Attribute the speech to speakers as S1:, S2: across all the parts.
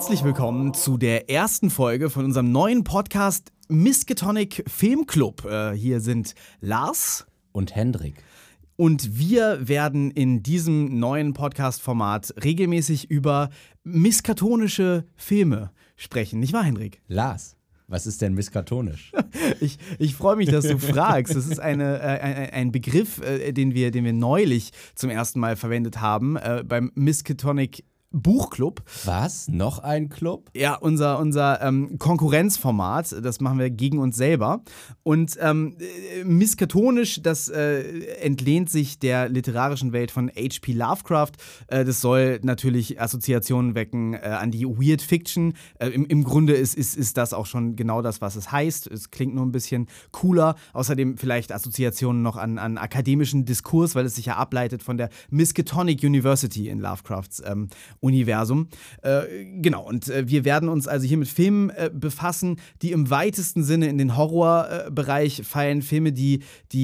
S1: Herzlich willkommen zu der ersten Folge von unserem neuen Podcast Miskatonic Filmclub. Hier sind Lars
S2: und Hendrik.
S1: Und wir werden in diesem neuen Podcast-Format regelmäßig über miskatonische Filme sprechen. Nicht wahr, Hendrik?
S2: Lars, was ist denn miskatonisch?
S1: Ich freue mich, dass du fragst. Das ist ein Begriff, den wir neulich zum ersten Mal verwendet haben beim Miskatonic Buchclub.
S2: Was? Noch ein Club?
S1: Ja, unser Konkurrenzformat, das machen wir gegen uns selber. Und miskatonisch, das entlehnt sich der literarischen Welt von H.P. Lovecraft. Das soll natürlich Assoziationen wecken an die Weird Fiction. Im Grunde ist das auch schon genau das, was es heißt. Es klingt nur ein bisschen cooler. Außerdem vielleicht Assoziationen noch an akademischen Diskurs, weil es sich ja ableitet von der Miskatonic University in Lovecrafts Universum. Genau, und wir werden uns also hier mit Filmen befassen, die im weitesten Sinne in den Horrorbereich fallen. Filme, die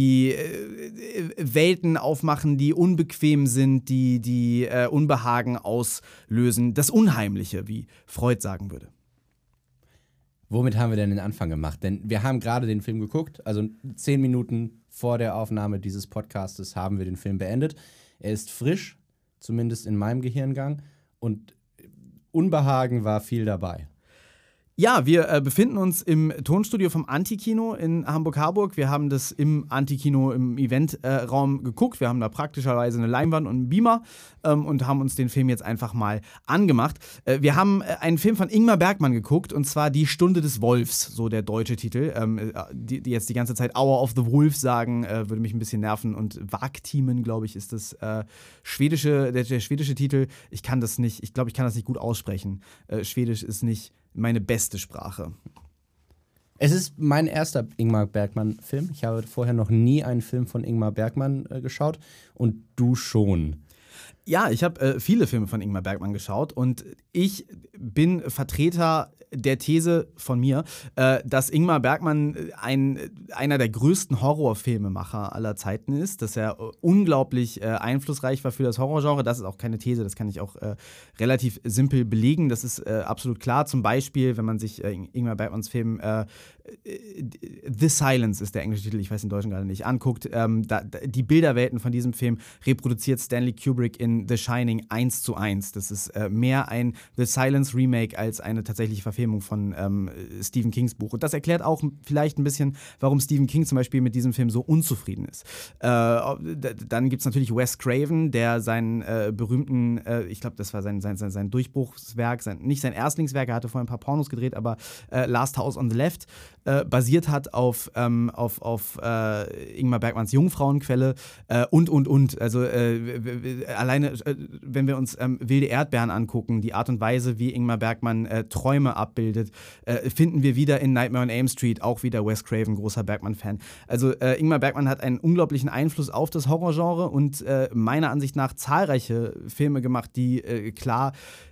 S1: Welten aufmachen, die unbequem sind, die Unbehagen auslösen. Das Unheimliche, wie Freud sagen würde.
S2: Womit haben wir denn den Anfang gemacht? Denn wir haben gerade den Film geguckt, also 10 Minuten vor der Aufnahme dieses Podcastes haben wir den Film beendet. Er ist frisch, zumindest in meinem Gehirngang. Und Unbehagen war viel dabei.
S1: Ja, wir befinden uns im Tonstudio vom Antikino in Hamburg-Harburg. Wir haben das im Antikino im Eventraum geguckt. Wir haben da praktischerweise eine Leinwand und einen Beamer und haben uns den Film jetzt einfach mal angemacht. Wir haben einen Film von Ingmar Bergman geguckt, und zwar Die Stunde des Wolfs, so der deutsche Titel. Die jetzt die ganze Zeit Hour of the Wolf sagen, würde mich ein bisschen nerven. Und Wagtimen, glaube ich, ist das der schwedische Titel. Ich kann das nicht, ich glaube, ich kann das nicht gut aussprechen. Schwedisch ist nicht meine beste Sprache.
S2: Es ist mein erster Ingmar Bergman-Film. Ich habe vorher noch nie einen Film von Ingmar Bergman geschaut. Und du schon.
S1: Ja, ich habe viele Filme von Ingmar Bergman geschaut, und ich bin Vertreter der These von mir, dass Ingmar Bergman einer der größten Horrorfilmemacher aller Zeiten ist, dass er unglaublich einflussreich war für das Horrorgenre. Das ist auch keine These, das kann ich auch relativ simpel belegen. Das ist absolut klar. Zum Beispiel, wenn man sich Ingmar Bergmans Film The Silence ist der englische Titel, ich weiß den deutschen gerade nicht, anguckt, die Bilderwelten von diesem Film reproduziert Stanley Kubrick in The Shining 1:1. Das ist mehr ein The Silence Remake als eine tatsächliche Verfilmung von Stephen Kings Buch. Und das erklärt auch vielleicht ein bisschen, warum Stephen King zum Beispiel mit diesem Film so unzufrieden ist. Dann gibt es natürlich Wes Craven, der seinen berühmten, ich glaube, das war sein Durchbruchswerk, nicht sein Erstlingswerk, er hatte vorher ein paar Pornos gedreht, aber Last House on the Left basiert hat auf Ingmar Bergmans Jungfrauenquelle und. Also alleine, wenn wir uns Wilde Erdbeeren angucken, die Art und Weise, wie Ingmar Bergman Träume abbildet, finden wir wieder in Nightmare on Elm Street, auch wieder Wes Craven, großer Bergman-Fan. Also Ingmar Bergman hat einen unglaublichen Einfluss auf das Horrorgenre und meiner Ansicht nach zahlreiche Filme gemacht, die klar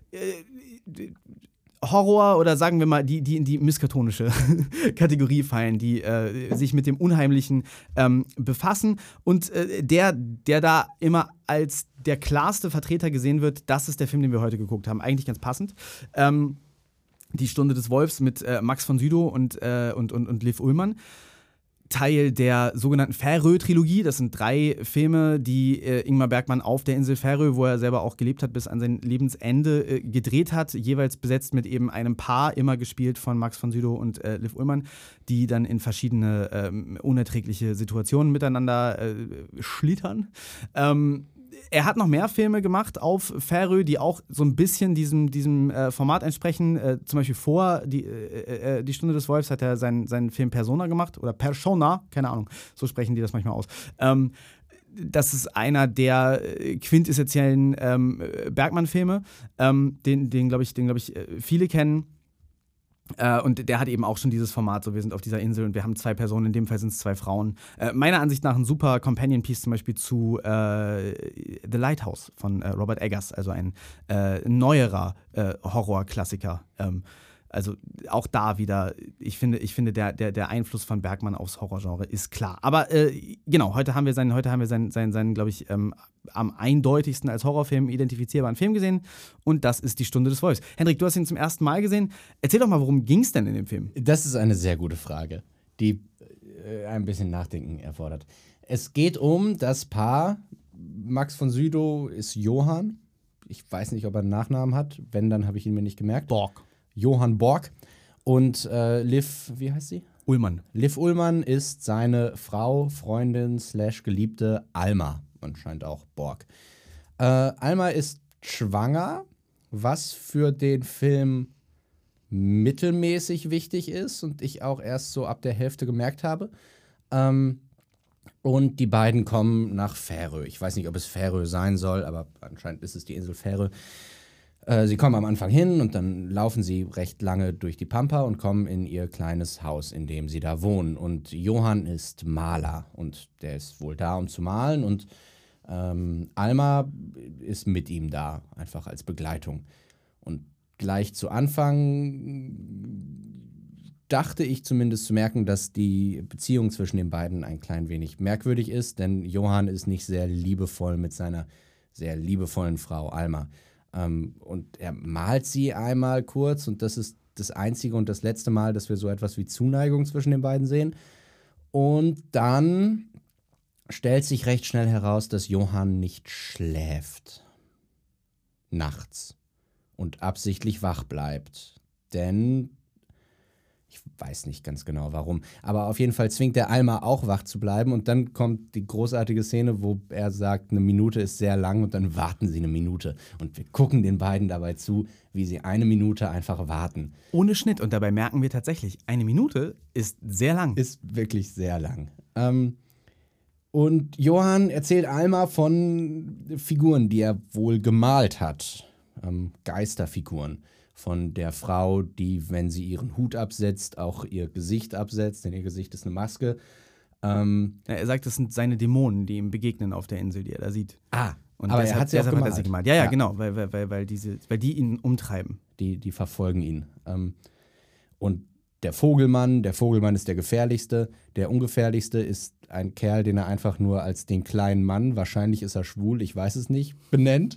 S1: Horror oder sagen wir mal, die in die miskatonische Kategorie fallen, die sich mit dem Unheimlichen befassen. Und der da immer als der klarste Vertreter gesehen wird, das ist der Film, den wir heute geguckt haben. Eigentlich ganz passend. Die Stunde des Wolfs mit Max von Sydow und Liv Ullmann. Teil der sogenannten Färö-Trilogie. Das sind 3 Filme, die Ingmar Bergman auf der Insel Färö, wo er selber auch gelebt hat, bis an sein Lebensende gedreht hat. Jeweils besetzt mit eben einem Paar, immer gespielt von Max von Sydow und Liv Ullmann, die dann in verschiedene unerträgliche Situationen miteinander schlittern. Er hat noch mehr Filme gemacht auf Färö, die auch so ein bisschen diesem Format entsprechen. Zum Beispiel vor die Stunde des Wolfs hat er seinen Film Persona gemacht. Oder Persona, keine Ahnung, so sprechen die das manchmal aus. Das ist einer der quintessentiellen Bergman-Filme, den glaube ich, viele kennen. Und der hat eben auch schon dieses Format, so wir sind auf dieser Insel und wir haben 2 Personen, in dem Fall sind es 2 Frauen. Meiner Ansicht nach ein super Companion-Piece zum Beispiel zu The Lighthouse von Robert Eggers, also ein neuerer Horror-Klassiker. Also auch da wieder, ich finde der Einfluss von Bergman aufs Horrorgenre ist klar. Aber genau, heute haben wir seinen glaube ich, am eindeutigsten als Horrorfilm identifizierbaren Film gesehen. Und das ist Die Stunde des Wolfs. Hendrik, du hast ihn zum ersten Mal gesehen. Erzähl doch mal, worum ging es denn in dem Film?
S2: Das ist eine sehr gute Frage, die ein bisschen Nachdenken erfordert. Es geht um das Paar. Max von Sydow ist Johann. Ich weiß nicht, ob er einen Nachnamen hat. Wenn, dann habe ich ihn mir nicht gemerkt.
S1: Borg.
S2: Johann Borg. Und Liv, wie heißt sie?
S1: Ullmann.
S2: Liv Ullmann ist seine Frau, Freundin / Geliebte Alma. Anscheinend auch Borg. Alma ist schwanger, was für den Film mittelmäßig wichtig ist und ich auch erst so ab der Hälfte gemerkt habe. Und die beiden kommen nach Färö. Ich weiß nicht, ob es Färö sein soll, aber anscheinend ist es die Insel Färö. Sie kommen am Anfang hin und dann laufen sie recht lange durch die Pampa und kommen in ihr kleines Haus, in dem sie da wohnen. Und Johann ist Maler und der ist wohl da, um zu malen. Und Alma ist mit ihm da, einfach als Begleitung. Und gleich zu Anfang dachte ich zumindest zu merken, dass die Beziehung zwischen den beiden ein klein wenig merkwürdig ist, denn Johann ist nicht sehr liebevoll mit seiner sehr liebevollen Frau Alma. Und er malt sie einmal kurz und das ist das einzige und das letzte Mal, dass wir so etwas wie Zuneigung zwischen den beiden sehen. Und dann stellt sich recht schnell heraus, dass Johann nicht schläft. Nachts. Und absichtlich wach bleibt. Denn ich weiß nicht ganz genau warum. Aber auf jeden Fall zwingt er Alma auch wach zu bleiben. Und dann kommt die großartige Szene, wo er sagt, 1 Minute ist sehr lang und dann warten sie 1 Minute. Und wir gucken den beiden dabei zu, wie sie 1 Minute einfach warten.
S1: Ohne Schnitt. Und dabei merken wir tatsächlich, 1 Minute ist sehr lang.
S2: Ist wirklich sehr lang. Und Johann erzählt Alma von Figuren, die er wohl gemalt hat. Geisterfiguren. Von der Frau, die, wenn sie ihren Hut absetzt, auch ihr Gesicht absetzt, denn ihr Gesicht ist eine Maske.
S1: Er sagt, das sind seine Dämonen, die ihm begegnen auf der Insel, die er da sieht.
S2: Und aber er hat sie auch gemalt.
S1: Hat er sie gemalt. Ja, genau, weil die ihn umtreiben.
S2: Die verfolgen ihn. Und der Vogelmann ist der gefährlichste. Der ungefährlichste ist ein Kerl, den er einfach nur als den kleinen Mann, wahrscheinlich ist er schwul, ich weiß es nicht, benennt.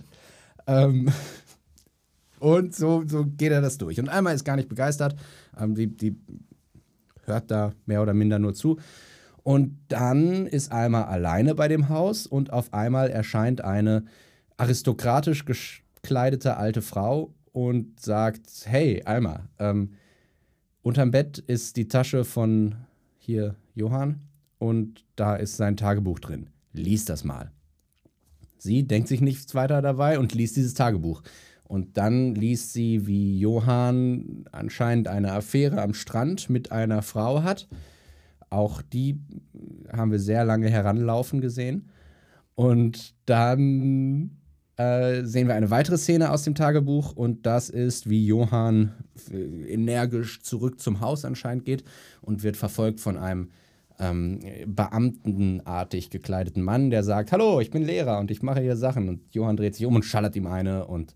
S2: Und so geht er das durch. Und Alma ist gar nicht begeistert. Die hört da mehr oder minder nur zu. Und dann ist Alma alleine bei dem Haus und auf einmal erscheint eine aristokratisch gekleidete alte Frau und sagt, hey Alma, unterm Bett ist die Tasche von hier Johann und da ist sein Tagebuch drin. Lies das mal. Sie denkt sich nichts weiter dabei und liest dieses Tagebuch. Und dann liest sie, wie Johann anscheinend eine Affäre am Strand mit einer Frau hat. Auch die haben wir sehr lange heranlaufen gesehen. Und dann sehen wir eine weitere Szene aus dem Tagebuch. Und das ist, wie Johann energisch zurück zum Haus anscheinend geht und wird verfolgt von einem beamtenartig gekleideten Mann, der sagt, hallo, ich bin Lehrer und ich mache hier Sachen. Und Johann dreht sich um und schallert ihm eine und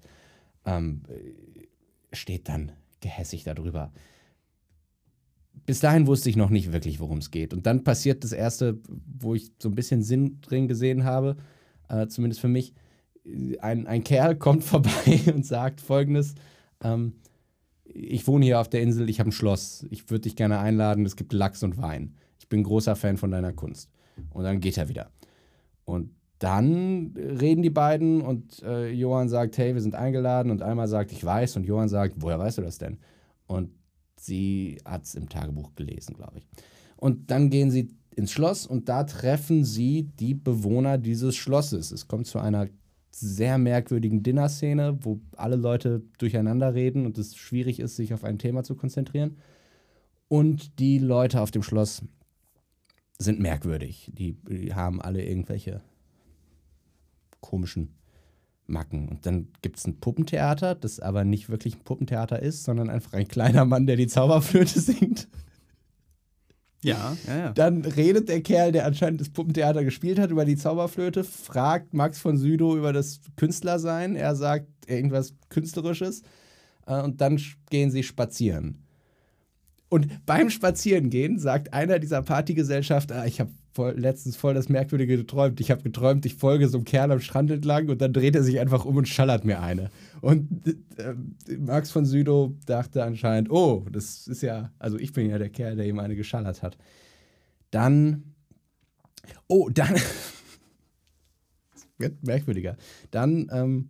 S2: steht dann gehässig darüber. Bis dahin wusste ich noch nicht wirklich, worum es geht. Und dann passiert das Erste, wo ich so ein bisschen Sinn drin gesehen habe, zumindest für mich. Ein Kerl kommt vorbei und sagt Folgendes, ich wohne hier auf der Insel, ich habe ein Schloss, ich würde dich gerne einladen, es gibt Lachs und Wein. Ich bin großer Fan von deiner Kunst. Und dann geht er wieder. Und dann reden die beiden und Johann sagt, hey, wir sind eingeladen und Alma sagt, ich weiß und Johann sagt, woher weißt du das denn? Und sie hat es im Tagebuch gelesen, glaube ich. Und dann gehen sie ins Schloss und da treffen sie die Bewohner dieses Schlosses. Es kommt zu einer sehr merkwürdigen Dinner-Szene, wo alle Leute durcheinander reden und es schwierig ist, sich auf ein Thema zu konzentrieren. Und die Leute auf dem Schloss sind merkwürdig. Die haben alle irgendwelche komischen Macken. Und dann gibt es ein Puppentheater, das aber nicht wirklich ein Puppentheater ist, sondern einfach ein kleiner Mann, der die Zauberflöte singt.
S1: Ja.
S2: Dann redet der Kerl, der anscheinend das Puppentheater gespielt hat, über die Zauberflöte, fragt Max von Sydow über das Künstlersein. Er sagt irgendwas Künstlerisches. und dann gehen sie spazieren. Und beim Spazierengehen sagt einer dieser Partygesellschaft, ich habe letztens voll das Merkwürdige geträumt. Ich habe geträumt, ich folge so einem Kerl am Strand entlang und dann dreht er sich einfach um und schallert mir eine. Und Max von Sydow dachte anscheinend, oh, das ist ja, also ich bin ja der Kerl, der ihm eine geschallert hat. Dann es wird merkwürdiger. Dann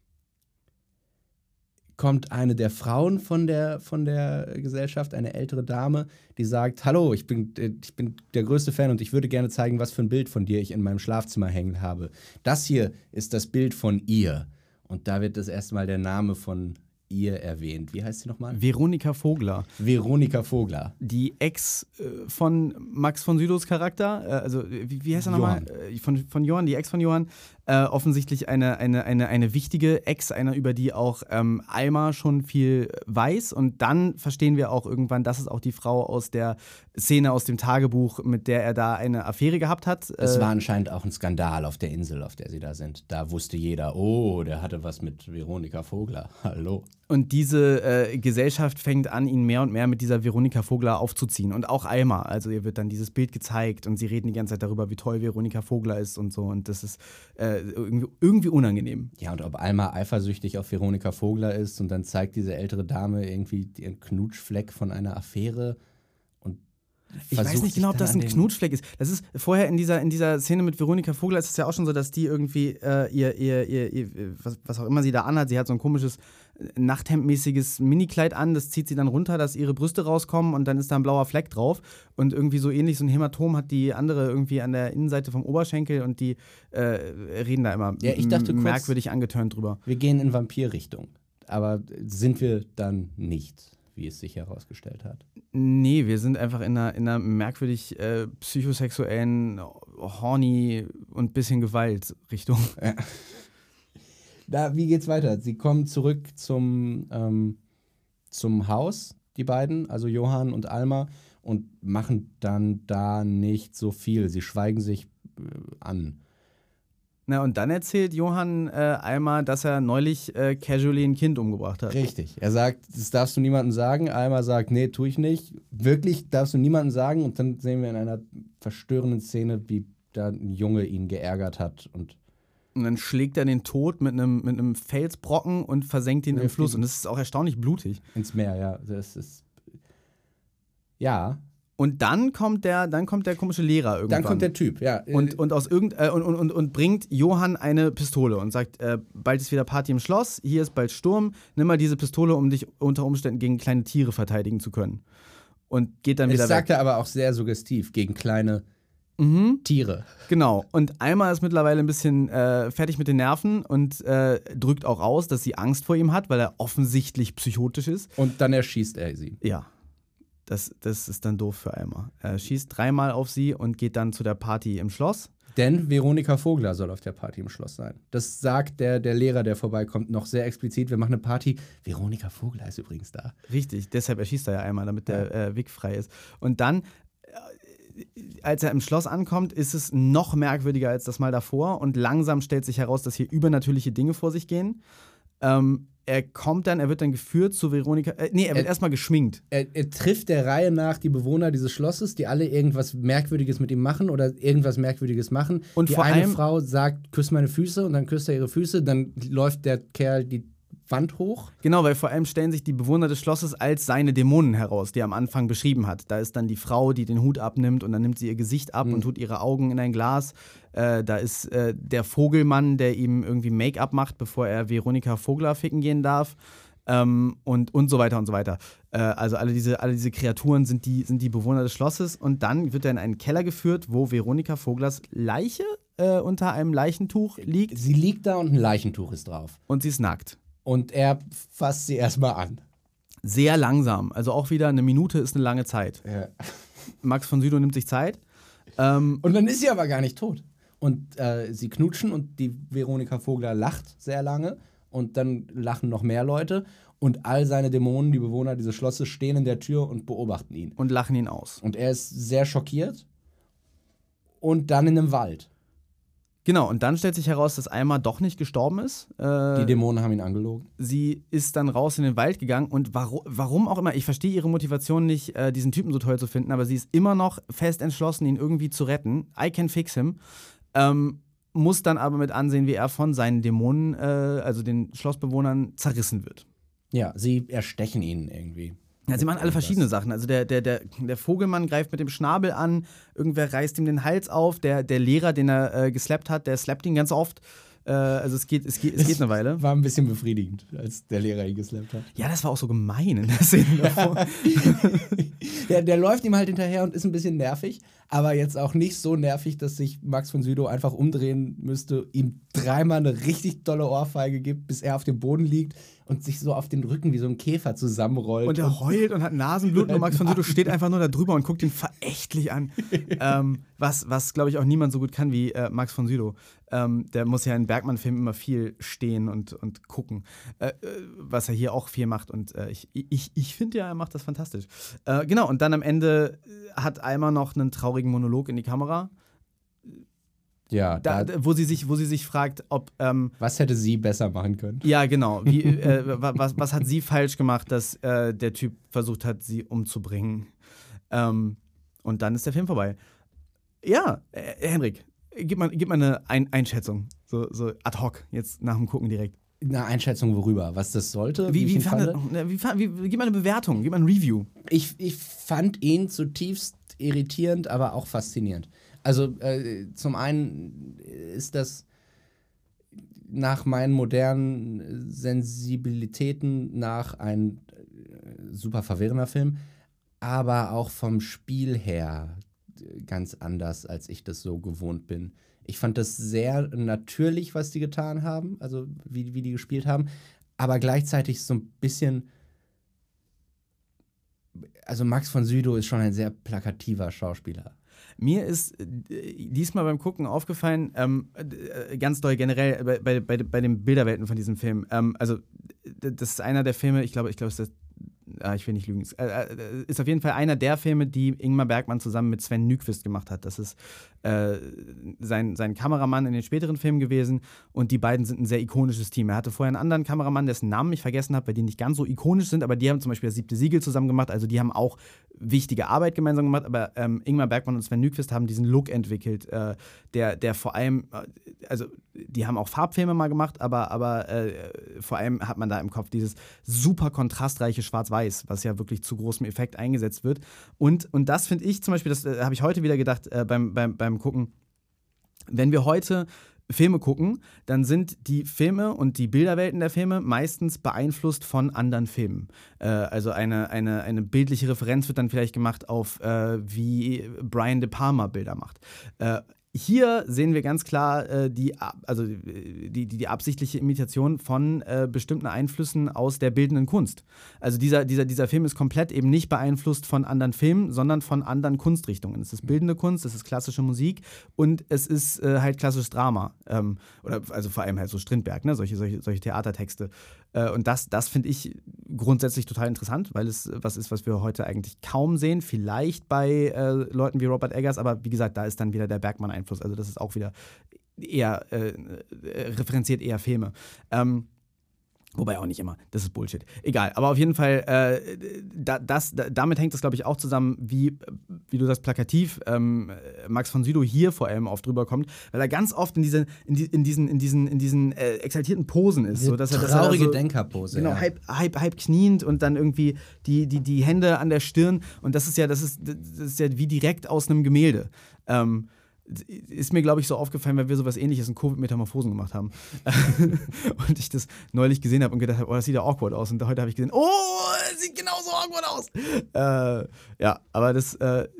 S2: kommt eine der Frauen von der Gesellschaft, eine ältere Dame, die sagt, hallo, ich bin der größte Fan und ich würde gerne zeigen, was für ein Bild von dir ich in meinem Schlafzimmer hängen habe. Das hier ist das Bild von ihr. Und da wird das erste Mal der Name von ihr erwähnt. Wie heißt sie nochmal?
S1: Veronika Vogler.
S2: Veronika Vogler.
S1: Die Ex von Max von Sydows Charakter, also wie heißt er nochmal? Von Johann, die Ex von Johann. Offensichtlich eine wichtige Ex, einer, über die auch Alma schon viel weiß. Und dann verstehen wir auch irgendwann, das ist auch die Frau aus der Szene aus dem Tagebuch, mit der er da eine Affäre gehabt hat.
S2: Es war anscheinend auch ein Skandal auf der Insel, auf der sie da sind. Da wusste jeder, oh, der hatte was mit Veronika Vogler. Hallo.
S1: Und diese Gesellschaft fängt an, ihn mehr und mehr mit dieser Veronika Vogler aufzuziehen. Und auch Alma. Also ihr wird dann dieses Bild gezeigt und sie reden die ganze Zeit darüber, wie toll Veronika Vogler ist und so. Und das ist irgendwie unangenehm.
S2: Ja, und ob Alma eifersüchtig auf Veronika Vogler ist und dann zeigt diese ältere Dame irgendwie ihren Knutschfleck von einer Affäre.
S1: Ich weiß nicht genau, ob das ein Knutschfleck ist. Das ist vorher in dieser Szene mit Veronika Vogler ist es ja auch schon so, dass die irgendwie was auch immer sie da anhat, sie hat so ein komisches Nachthemdmäßiges Minikleid an, das zieht sie dann runter, dass ihre Brüste rauskommen und dann ist da ein blauer Fleck drauf und irgendwie so ähnlich, so ein Hämatom hat die andere irgendwie an der Innenseite vom Oberschenkel und die reden da immer
S2: ich dachte
S1: merkwürdig angetönt drüber.
S2: Wir gehen in Vampirrichtung, aber sind wir dann nicht, wie es sich herausgestellt hat?
S1: Nee, wir sind einfach in einer merkwürdig psychosexuellen, horny und bisschen Gewalt-Richtung.
S2: Ja. Wie geht's weiter? Sie kommen zurück zum Haus, die beiden, also Johann und Alma, und machen dann da nicht so viel. Sie schweigen sich an.
S1: Na, und dann erzählt Johann Alma, dass er neulich casually ein Kind umgebracht hat.
S2: Richtig. Er sagt, das darfst du niemandem sagen. Alma sagt, nee, tue ich nicht. Wirklich, darfst du niemandem sagen. Und dann sehen wir in einer verstörenden Szene, wie da ein Junge ihn geärgert hat. Und
S1: dann schlägt er den Tod mit einem Felsbrocken und versenkt ihn im Fluss. Und das ist auch erstaunlich blutig.
S2: Ins Meer, ja. Das ist. Ja.
S1: Und dann kommt der komische Lehrer irgendwann.
S2: Dann kommt der Typ, ja.
S1: Und bringt Johann eine Pistole und sagt, bald ist wieder Party im Schloss, hier ist bald Sturm, nimm mal diese Pistole, um dich unter Umständen gegen kleine Tiere verteidigen zu können. Und geht dann wieder weg.
S2: Das sagt er aber auch sehr suggestiv, gegen kleine Tiere.
S1: Genau. Und Alma ist mittlerweile ein bisschen fertig mit den Nerven und drückt auch aus, dass sie Angst vor ihm hat, weil er offensichtlich psychotisch ist.
S2: Und dann erschießt er sie.
S1: Ja. Das ist dann doof für Alma. Er schießt 3-mal auf sie und geht dann zu der Party im Schloss.
S2: Denn Veronika Vogler soll auf der Party im Schloss sein. Das sagt der Lehrer, der vorbeikommt, noch sehr explizit. Wir machen eine Party. Veronika Vogler ist übrigens da.
S1: Richtig, deshalb erschießt er ja einmal, damit der Weg frei ist. Und dann, als er im Schloss ankommt, ist es noch merkwürdiger als das Mal davor. Und langsam stellt sich heraus, dass hier übernatürliche Dinge vor sich gehen. Er wird dann geführt zu Veronika. Er wird erstmal geschminkt.
S2: Er trifft der Reihe nach die Bewohner dieses Schlosses, die alle irgendwas Merkwürdiges mit ihm machen oder irgendwas Merkwürdiges machen.
S1: Und
S2: die
S1: vor
S2: eine
S1: allem
S2: Frau sagt, küss meine Füße, und dann küsst er ihre Füße, dann läuft der Kerl die Wand hoch.
S1: Genau, weil vor allem stellen sich die Bewohner des Schlosses als seine Dämonen heraus, die er am Anfang beschrieben hat. Da ist dann die Frau, die den Hut abnimmt und dann nimmt sie ihr Gesicht ab und tut ihre Augen in ein Glas. Da ist der Vogelmann, der ihm irgendwie Make-up macht, bevor er Veronika Vogler ficken gehen darf. Und so weiter und so weiter. Also alle diese Kreaturen sind die Bewohner des Schlosses. Und dann wird er in einen Keller geführt, wo Veronika Voglers Leiche unter einem Leichentuch liegt.
S2: Sie liegt da und ein Leichentuch ist drauf.
S1: Und sie ist nackt.
S2: Und er fasst sie erstmal an.
S1: Sehr langsam. Also auch wieder eine Minute ist eine lange Zeit.
S2: Ja.
S1: Max von Sydow nimmt sich Zeit.
S2: Und dann ist sie aber gar nicht tot. Und sie knutschen und die Veronika Vogler lacht sehr lange. Und dann lachen noch mehr Leute. Und all seine Dämonen, die Bewohner dieses Schlosses, stehen in der Tür und beobachten ihn.
S1: Und lachen ihn aus.
S2: Und er ist sehr schockiert. Und dann in einem Wald.
S1: Genau, und dann stellt sich heraus, dass Alma doch nicht gestorben ist.
S2: Die Dämonen haben ihn angelogen.
S1: Sie ist dann raus in den Wald gegangen und warum auch immer, ich verstehe ihre Motivation nicht, diesen Typen so toll zu finden, aber sie ist immer noch fest entschlossen, ihn irgendwie zu retten. I can fix him. Muss dann aber mit ansehen, wie er von seinen Dämonen, also den Schlossbewohnern, zerrissen wird.
S2: Ja, sie erstechen ihn irgendwie.
S1: Ja, sie machen alle verschiedene Sachen. Also der Vogelmann greift mit dem Schnabel an, irgendwer reißt ihm den Hals auf, der Lehrer, den er geslappt hat, der slappt ihn ganz oft. Also es geht eine Weile.
S2: War ein bisschen befriedigend, als der Lehrer ihn geslappt hat.
S1: Ja, das war auch so gemein in der Szene davor.
S2: der läuft ihm halt hinterher und ist ein bisschen nervig, aber jetzt auch nicht so nervig, dass sich Max von Sydow einfach umdrehen müsste, ihm dreimal eine richtig dolle Ohrfeige gibt, bis er auf dem Boden liegt und sich so auf den Rücken wie so ein Käfer zusammenrollt.
S1: Und er heult und hat Nasenbluten und Max von Sydow steht einfach nur da drüber und guckt ihn verächtlich an. Was glaube ich, auch niemand so gut kann wie Max von Sydow. Der muss ja in Bergman-Filmen immer viel stehen und gucken, was er hier auch viel macht. Und ich finde ja, er macht das fantastisch. Genau, und dann am Ende hat Alma noch einen traurigen Monolog in die Kamera.
S2: Ja,
S1: wo sie sich fragt, ob.
S2: Was hätte sie besser machen können?
S1: Ja, genau. Was hat sie falsch gemacht, dass der Typ versucht hat, sie umzubringen? Und dann ist der Film vorbei. Ja, Henrik, gib mal eine Einschätzung. So ad hoc, jetzt nach dem Gucken direkt.
S2: Eine Einschätzung worüber? Was das sollte?
S1: Gib mal eine Bewertung, gib mal ein Review.
S2: Ich fand ihn zutiefst irritierend, aber auch faszinierend. Also zum einen ist das nach meinen modernen Sensibilitäten nach ein super verwirrender Film, aber auch vom Spiel her ganz anders, als ich das so gewohnt bin. Ich fand das sehr natürlich, was die getan haben, also wie die gespielt haben, aber gleichzeitig so ein bisschen. Also Max von Sydow ist schon ein sehr plakativer Schauspieler.
S1: Mir ist diesmal beim Gucken aufgefallen, ganz doll generell bei den Bilderwelten von diesem Film. Also, das ist einer der Filme, ich glaube, es ist ich will nicht lügen. Ist auf jeden Fall einer der Filme, die Ingmar Bergman zusammen mit Sven Nykvist gemacht hat. Das ist sein Kameramann in den späteren Filmen gewesen und die beiden sind ein sehr ikonisches Team. Er hatte vorher einen anderen Kameramann, dessen Namen ich vergessen habe, weil die nicht ganz so ikonisch sind, aber die haben zum Beispiel das 7. Siegel zusammen gemacht, also die haben auch wichtige Arbeit gemeinsam gemacht, aber Ingmar Bergman und Sven Nykvist haben diesen Look entwickelt, der vor allem, also die haben auch Farbfilme mal gemacht, aber vor allem hat man da im Kopf dieses super kontrastreiche Schwarz-Weiß, was ja wirklich zu großem Effekt eingesetzt wird. Und das finde ich zum Beispiel, das habe ich heute wieder gedacht beim Gucken, wenn wir heute Filme gucken, dann sind die Filme und die Bilderwelten der Filme meistens beeinflusst von anderen Filmen. Also eine bildliche Referenz wird dann vielleicht gemacht auf, wie Brian De Palma Bilder macht. Hier sehen wir ganz klar die absichtliche Imitation von bestimmten Einflüssen aus der bildenden Kunst. Also dieser Film ist komplett eben nicht beeinflusst von anderen Filmen, sondern von anderen Kunstrichtungen. Es ist bildende Kunst, es ist klassische Musik und es ist halt klassisches Drama. Oder also vor allem halt so Strindberg, ne? Solche Theatertexte. Und das finde ich grundsätzlich total interessant, weil es was ist, was wir heute eigentlich kaum sehen. Vielleicht bei Leuten wie Robert Eggers, aber wie gesagt, da ist dann wieder der Bergmann-Einfluss. Also das ist auch wieder eher, referenziert eher Filme. Wobei auch nicht immer, das ist Bullshit. Egal, aber auf jeden Fall, damit hängt das, glaube ich, auch zusammen, wie du das plakativ Max von Sydow hier vor allem oft drüber kommt, weil er ganz oft in diesen exaltierten Posen ist. So, dass er
S2: traurige
S1: so,
S2: Denkerpose.
S1: Genau,
S2: ja.
S1: halb kniend und dann irgendwie die Hände an der Stirn. Und das ist ja wie direkt aus einem Gemälde. Ist mir, glaube ich, so aufgefallen, weil wir sowas Ähnliches in Covid-Metamorphosen gemacht haben. Und ich das neulich gesehen habe und gedacht habe, oh, das sieht ja awkward aus. Und heute habe ich gesehen, oh, es sieht genauso awkward aus. Ja, aber das,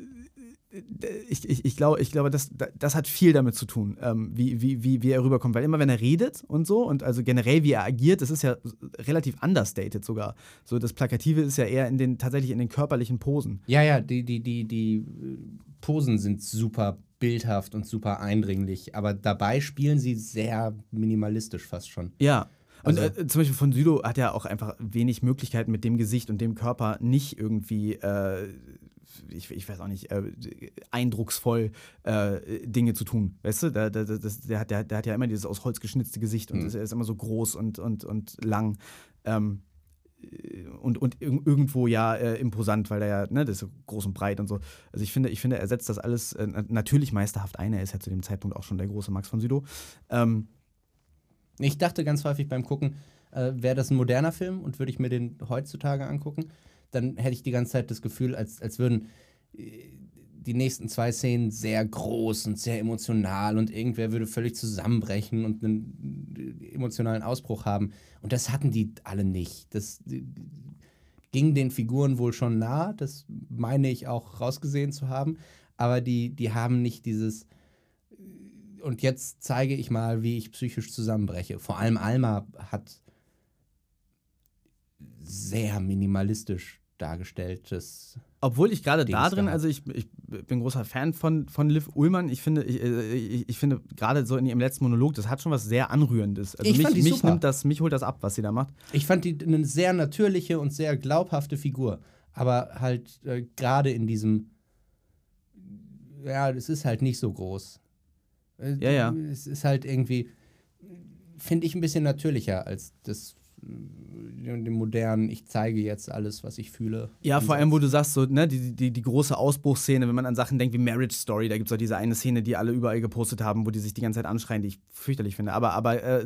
S1: ich glaube, das hat viel damit zu tun, wie er rüberkommt. Weil immer, wenn er redet und so, und also generell, wie er agiert, das ist ja relativ understated sogar. So, das Plakative ist ja eher tatsächlich in den körperlichen Posen.
S2: Ja, die Posen sind super bildhaft und super eindringlich, aber dabei spielen sie sehr minimalistisch fast schon.
S1: Ja. Und
S2: Also,
S1: zum Beispiel von Sydow hat er auch einfach wenig Möglichkeiten mit dem Gesicht und dem Körper nicht irgendwie ich weiß auch nicht, eindrucksvoll Dinge zu tun. Weißt du, der hat ja immer dieses aus Holz geschnitzte Gesicht und er ist immer so groß und lang. Und irgendwo ja imposant, weil er ja, ne, das ist so groß und breit und so. Also ich finde, er setzt das alles natürlich meisterhaft ein. Er ist ja zu dem Zeitpunkt auch schon der große Max von Sydow.
S2: Ich dachte ganz häufig beim Gucken, wäre das ein moderner Film und würde ich mir den heutzutage angucken, dann hätte ich die ganze Zeit das Gefühl, als würden die nächsten 2 Szenen sehr groß und sehr emotional und irgendwer würde völlig zusammenbrechen und einen emotionalen Ausbruch haben. Und das hatten die alle nicht. Das ging den Figuren wohl schon nah, das meine ich auch rausgesehen zu haben, aber die haben nicht dieses und jetzt zeige ich mal, wie ich psychisch zusammenbreche. Vor allem Alma hat sehr minimalistisch dargestelltes.
S1: Obwohl ich gerade da drin,
S2: gehabt.
S1: also ich bin großer Fan von Liv Ullmann. Ich finde gerade so in ihrem letzten Monolog, das hat schon was sehr Anrührendes. Also mich holt das ab, was sie da macht.
S2: Ich fand die eine sehr natürliche und sehr glaubhafte Figur. Aber halt gerade in diesem, ja, es ist halt nicht so groß.
S1: Ja.
S2: Es ist halt irgendwie, finde ich, ein bisschen natürlicher als das dem modernen, ich zeige jetzt alles, was ich fühle.
S1: Ja, vor allem, wo du sagst, so, ne, die große Ausbruchsszene, wenn man an Sachen denkt wie Marriage Story, da gibt es auch diese eine Szene, die alle überall gepostet haben, wo die sich die ganze Zeit anschreien, die ich fürchterlich finde. Aber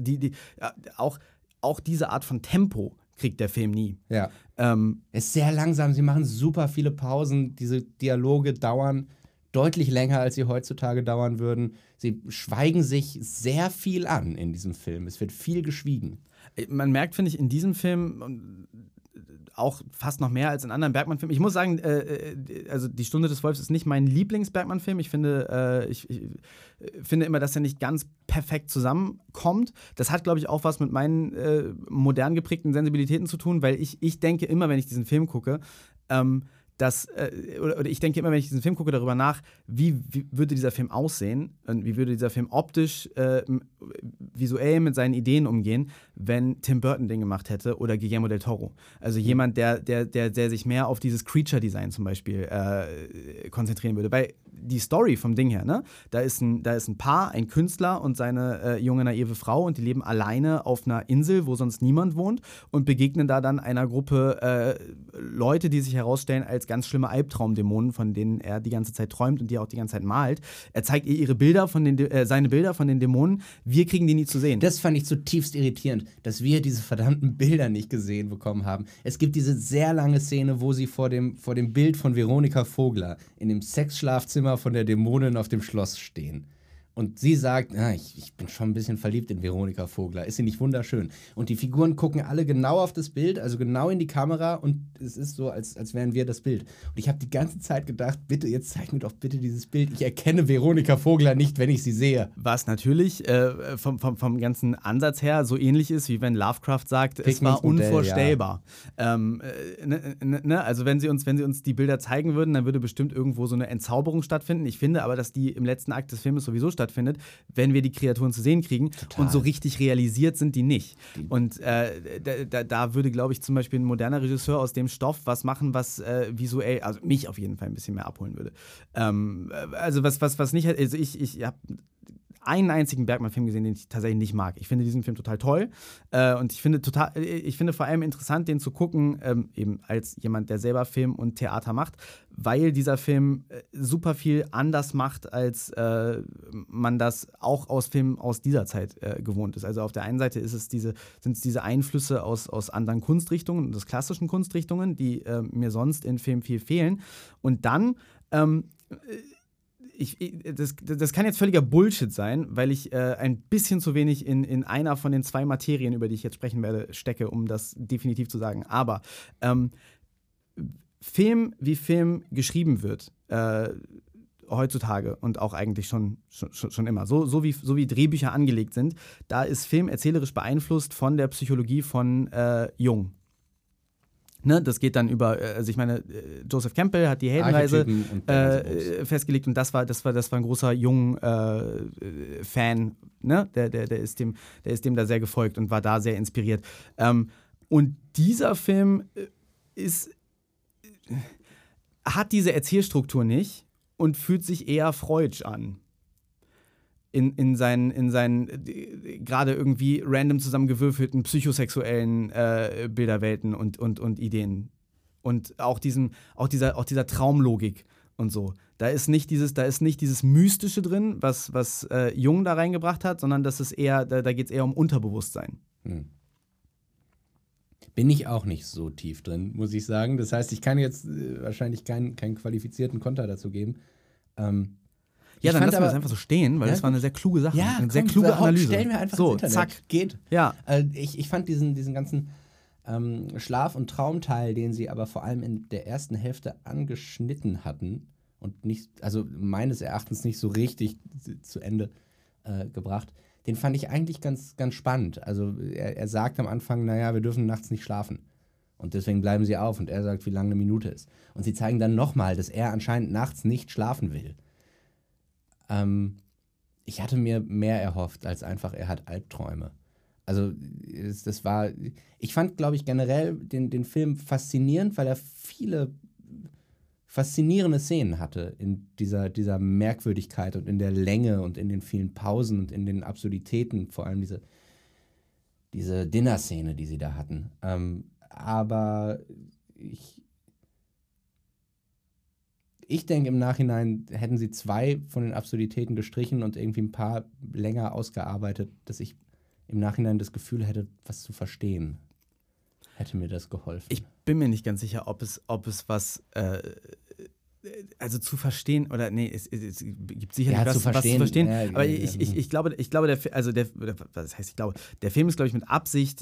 S1: auch diese Art von Tempo kriegt der Film nie.
S2: Ja. Es ist sehr langsam, sie machen super viele Pausen, diese Dialoge dauern deutlich länger, als sie heutzutage dauern würden. Sie schweigen sich sehr viel an in diesem Film. Es wird viel geschwiegen.
S1: Man merkt, finde ich, in diesem Film auch fast noch mehr als in anderen Bergman-Filmen. Ich muss sagen, also Die Stunde des Wolfs ist nicht mein Lieblings-Bergman-Film. Ich finde, ich finde immer, dass er nicht ganz perfekt zusammenkommt. Das hat, glaube ich, auch was mit meinen modern geprägten Sensibilitäten zu tun, weil ich denke immer, wenn ich diesen Film gucke, oder ich denke immer, wenn ich diesen Film gucke, darüber nach, wie würde dieser Film aussehen und wie würde dieser Film optisch, visuell mit seinen Ideen umgehen, wenn Tim Burton den gemacht hätte oder Guillermo del Toro. Also jemand, der sich mehr auf dieses Creature-Design zum Beispiel konzentrieren würde. Weil die Story vom Ding her, ne? Da ist ein Paar, ein Künstler und seine junge, naive Frau und die leben alleine auf einer Insel, wo sonst niemand wohnt und begegnen da dann einer Gruppe Leute, die sich herausstellen als ganz schlimme Albtraumdämonen, von denen er die ganze Zeit träumt und die er auch die ganze Zeit malt. Er zeigt ihr seine Bilder von den Dämonen. Wir kriegen die nie zu sehen.
S2: Das fand ich zutiefst irritierend, dass wir diese verdammten Bilder nicht gesehen bekommen haben. Es gibt diese sehr lange Szene, wo sie vor dem Bild von Veronika Vogler in dem Sexschlafzimmer von der Dämonin auf dem Schloss stehen. Und sie sagt, ich bin schon ein bisschen verliebt in Veronika Vogler. Ist sie nicht wunderschön? Und die Figuren gucken alle genau auf das Bild, also genau in die Kamera und es ist so, als wären wir das Bild. Und ich habe die ganze Zeit gedacht, bitte, jetzt zeig mir doch bitte dieses Bild. Ich erkenne Veronika Vogler nicht, wenn ich sie sehe.
S1: Was natürlich vom ganzen Ansatz her so ähnlich ist, wie wenn Lovecraft sagt, es war unvorstellbar. Ja. Also wenn sie uns die Bilder zeigen würden, dann würde bestimmt irgendwo so eine Entzauberung stattfinden. Ich finde aber, dass die im letzten Akt des Filmes sowieso stattfindet, wenn wir die Kreaturen zu sehen kriegen. Total. Und so richtig realisiert sind die nicht. Und da würde, glaube ich, zum Beispiel ein moderner Regisseur aus dem Stoff was machen, was visuell, also mich auf jeden Fall ein bisschen mehr abholen würde. Also was nicht, also ich habe einen einzigen Bergman-Film gesehen, den ich tatsächlich nicht mag. Ich finde diesen Film total toll und ich finde vor allem interessant, den zu gucken, eben als jemand, der selber Film und Theater macht, weil dieser Film super viel anders macht, als man das auch aus Filmen aus dieser Zeit gewohnt ist. Also auf der einen Seite sind es diese Einflüsse aus anderen Kunstrichtungen, aus klassischen Kunstrichtungen, die mir sonst in Filmen viel fehlen. Und dann das kann jetzt völliger Bullshit sein, weil ich ein bisschen zu wenig in einer von den 2 Materien, über die ich jetzt sprechen werde, stecke, um das definitiv zu sagen. Aber Film, wie Film geschrieben wird, heutzutage und auch eigentlich schon immer, so wie Drehbücher angelegt sind, da ist Film erzählerisch beeinflusst von der Psychologie von Jung. Ne, das geht dann über, also ich meine, Joseph Campbell hat die Heldenreise festgelegt und das war ein großer Jung-Fan, ne? Der ist dem da sehr gefolgt und war da sehr inspiriert. Und dieser Film ist hat diese Erzählstruktur nicht und fühlt sich eher freudsch an. In seinen gerade irgendwie random zusammengewürfelten psychosexuellen Bilderwelten und Ideen. Und auch dieser Traumlogik und so. Da ist nicht dieses Mystische drin, was Jung da reingebracht hat, sondern das ist eher, da geht es eher um Unterbewusstsein.
S2: Bin ich auch nicht so tief drin, muss ich sagen. Das heißt, ich kann jetzt wahrscheinlich keinen qualifizierten Konter dazu geben.
S1: Ja, dann lassen wir das einfach so stehen, weil das war eine sehr kluge Sache.
S2: Ja,
S1: eine sehr kluge Analyse.
S2: Stellen wir einfach
S1: so,
S2: ins Internet.
S1: Zack.
S2: Geht.
S1: Ja.
S2: Ich fand diesen ganzen Schlaf- und Traumteil, den sie aber vor allem in der ersten Hälfte angeschnitten hatten und nicht, also meines Erachtens nicht so richtig zu Ende gebracht, den fand ich eigentlich ganz, ganz spannend. Also er sagt am Anfang, naja, wir dürfen nachts nicht schlafen. Und deswegen bleiben sie auf. Und er sagt, wie lange eine Minute ist. Und sie zeigen dann nochmal, dass er anscheinend nachts nicht schlafen will. Ich hatte mir mehr erhofft, als einfach, er hat Albträume. Also ich fand, glaube ich, generell den Film faszinierend, weil er viele faszinierende Szenen hatte in dieser Merkwürdigkeit und in der Länge und in den vielen Pausen und in den Absurditäten, vor allem diese Dinner-Szene, die sie da hatten. Aber ich denke, im Nachhinein hätten sie 2 von den Absurditäten gestrichen und irgendwie ein paar länger ausgearbeitet, dass ich im Nachhinein das Gefühl hätte, was zu verstehen. Hätte mir das geholfen.
S1: Ich bin mir nicht ganz sicher, ob es was also zu verstehen oder nee, es gibt sicherlich was zu verstehen. Ja, aber ich glaube, der Film ist, glaube ich, mit Absicht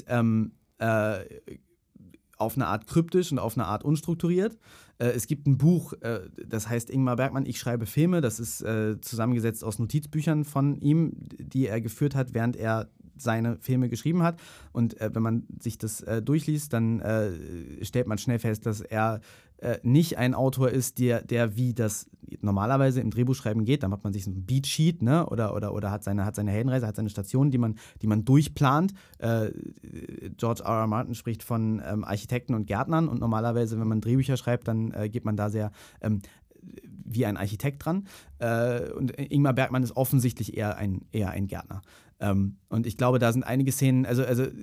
S1: auf eine Art kryptisch und auf eine Art unstrukturiert. Es gibt ein Buch, das heißt Ingmar Bergman, Ich schreibe Filme. Das ist zusammengesetzt aus Notizbüchern von ihm, die er geführt hat, während er seine Filme geschrieben hat. Und wenn man sich das durchliest, dann stellt man schnell fest, dass er nicht ein Autor ist, der wie das normalerweise im Drehbuchschreiben geht. Dann hat man sich so ein Beatsheet, ne? oder hat seine Heldenreise, hat seine Stationen, die man durchplant. George R. R. Martin spricht von Architekten und Gärtnern und normalerweise, wenn man Drehbücher schreibt, dann geht man da sehr wie ein Architekt dran. Und Ingmar Bergman ist offensichtlich eher ein Gärtner. Und ich glaube, da sind einige Szenen, also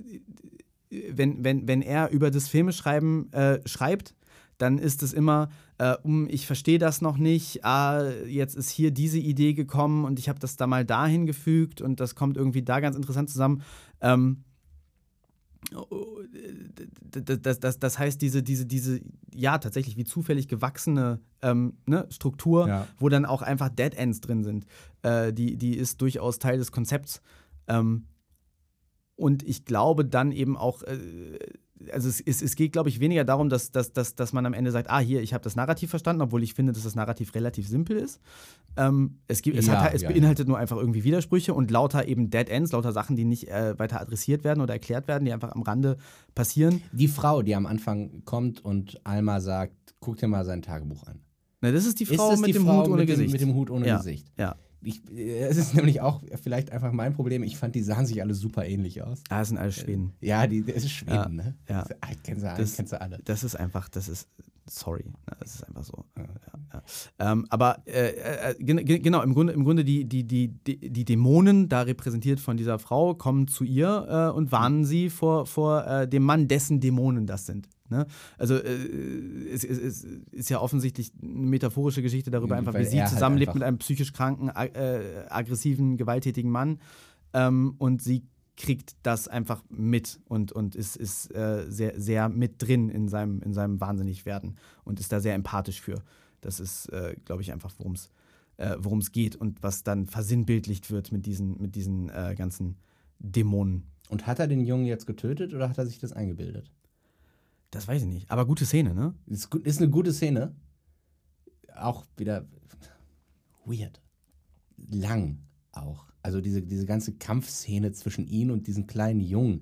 S1: wenn er über das Filmeschreiben schreibt, dann ist es immer, ich verstehe das noch nicht, jetzt ist hier diese Idee gekommen und ich habe das da mal dahin gefügt und das kommt irgendwie da ganz interessant zusammen. Das heißt, diese ja, tatsächlich wie zufällig gewachsene Struktur, ja, wo dann auch einfach Dead Ends drin sind, die ist durchaus Teil des Konzepts. Und ich glaube dann eben auch, also es geht, glaube ich, weniger darum, dass man am Ende sagt, hier, ich habe das Narrativ verstanden, obwohl ich finde, dass das Narrativ relativ simpel ist. Es beinhaltet nur einfach irgendwie Widersprüche und lauter eben Dead Ends, lauter Sachen, die nicht weiter adressiert werden oder erklärt werden, die einfach am Rande passieren.
S2: Die Frau, die am Anfang kommt und Alma sagt, guck dir mal sein Tagebuch an.
S1: Na, das ist die Frau mit dem Hut ohne Gesicht.
S2: Mit dem Hut ohne Gesicht.
S1: Ja.
S2: Es ist nämlich auch vielleicht einfach mein Problem. Ich fand, die sahen sich alle super ähnlich aus.
S1: Das sind alles Schweden.
S2: Ja, das ist Schweden,
S1: ja,
S2: ne?
S1: Ja.
S2: Kennst du alle.
S1: Das ist sorry, das ist einfach so. Ja. Aber genau, im Grunde die Dämonen, da repräsentiert von dieser Frau, kommen zu ihr und warnen sie vor dem Mann, dessen Dämonen das sind. Ne? Also es ist ja offensichtlich eine metaphorische Geschichte darüber, einfach wie sie zusammenlebt mit einem psychisch kranken, aggressiven, gewalttätigen Mann und sie kriegt das einfach mit und ist sehr, sehr mit drin in seinem Wahnsinnigwerden und ist da sehr empathisch für. Das ist, glaube ich, einfach, worum es geht und was dann versinnbildlicht wird mit diesen ganzen Dämonen.
S2: Und hat er den Jungen jetzt getötet oder hat er sich das eingebildet?
S1: Das weiß ich nicht. Aber gute Szene, ne?
S2: Ist eine gute Szene. Auch wieder weird. Lang auch. Also diese ganze Kampfszene zwischen ihm und diesem kleinen Jungen.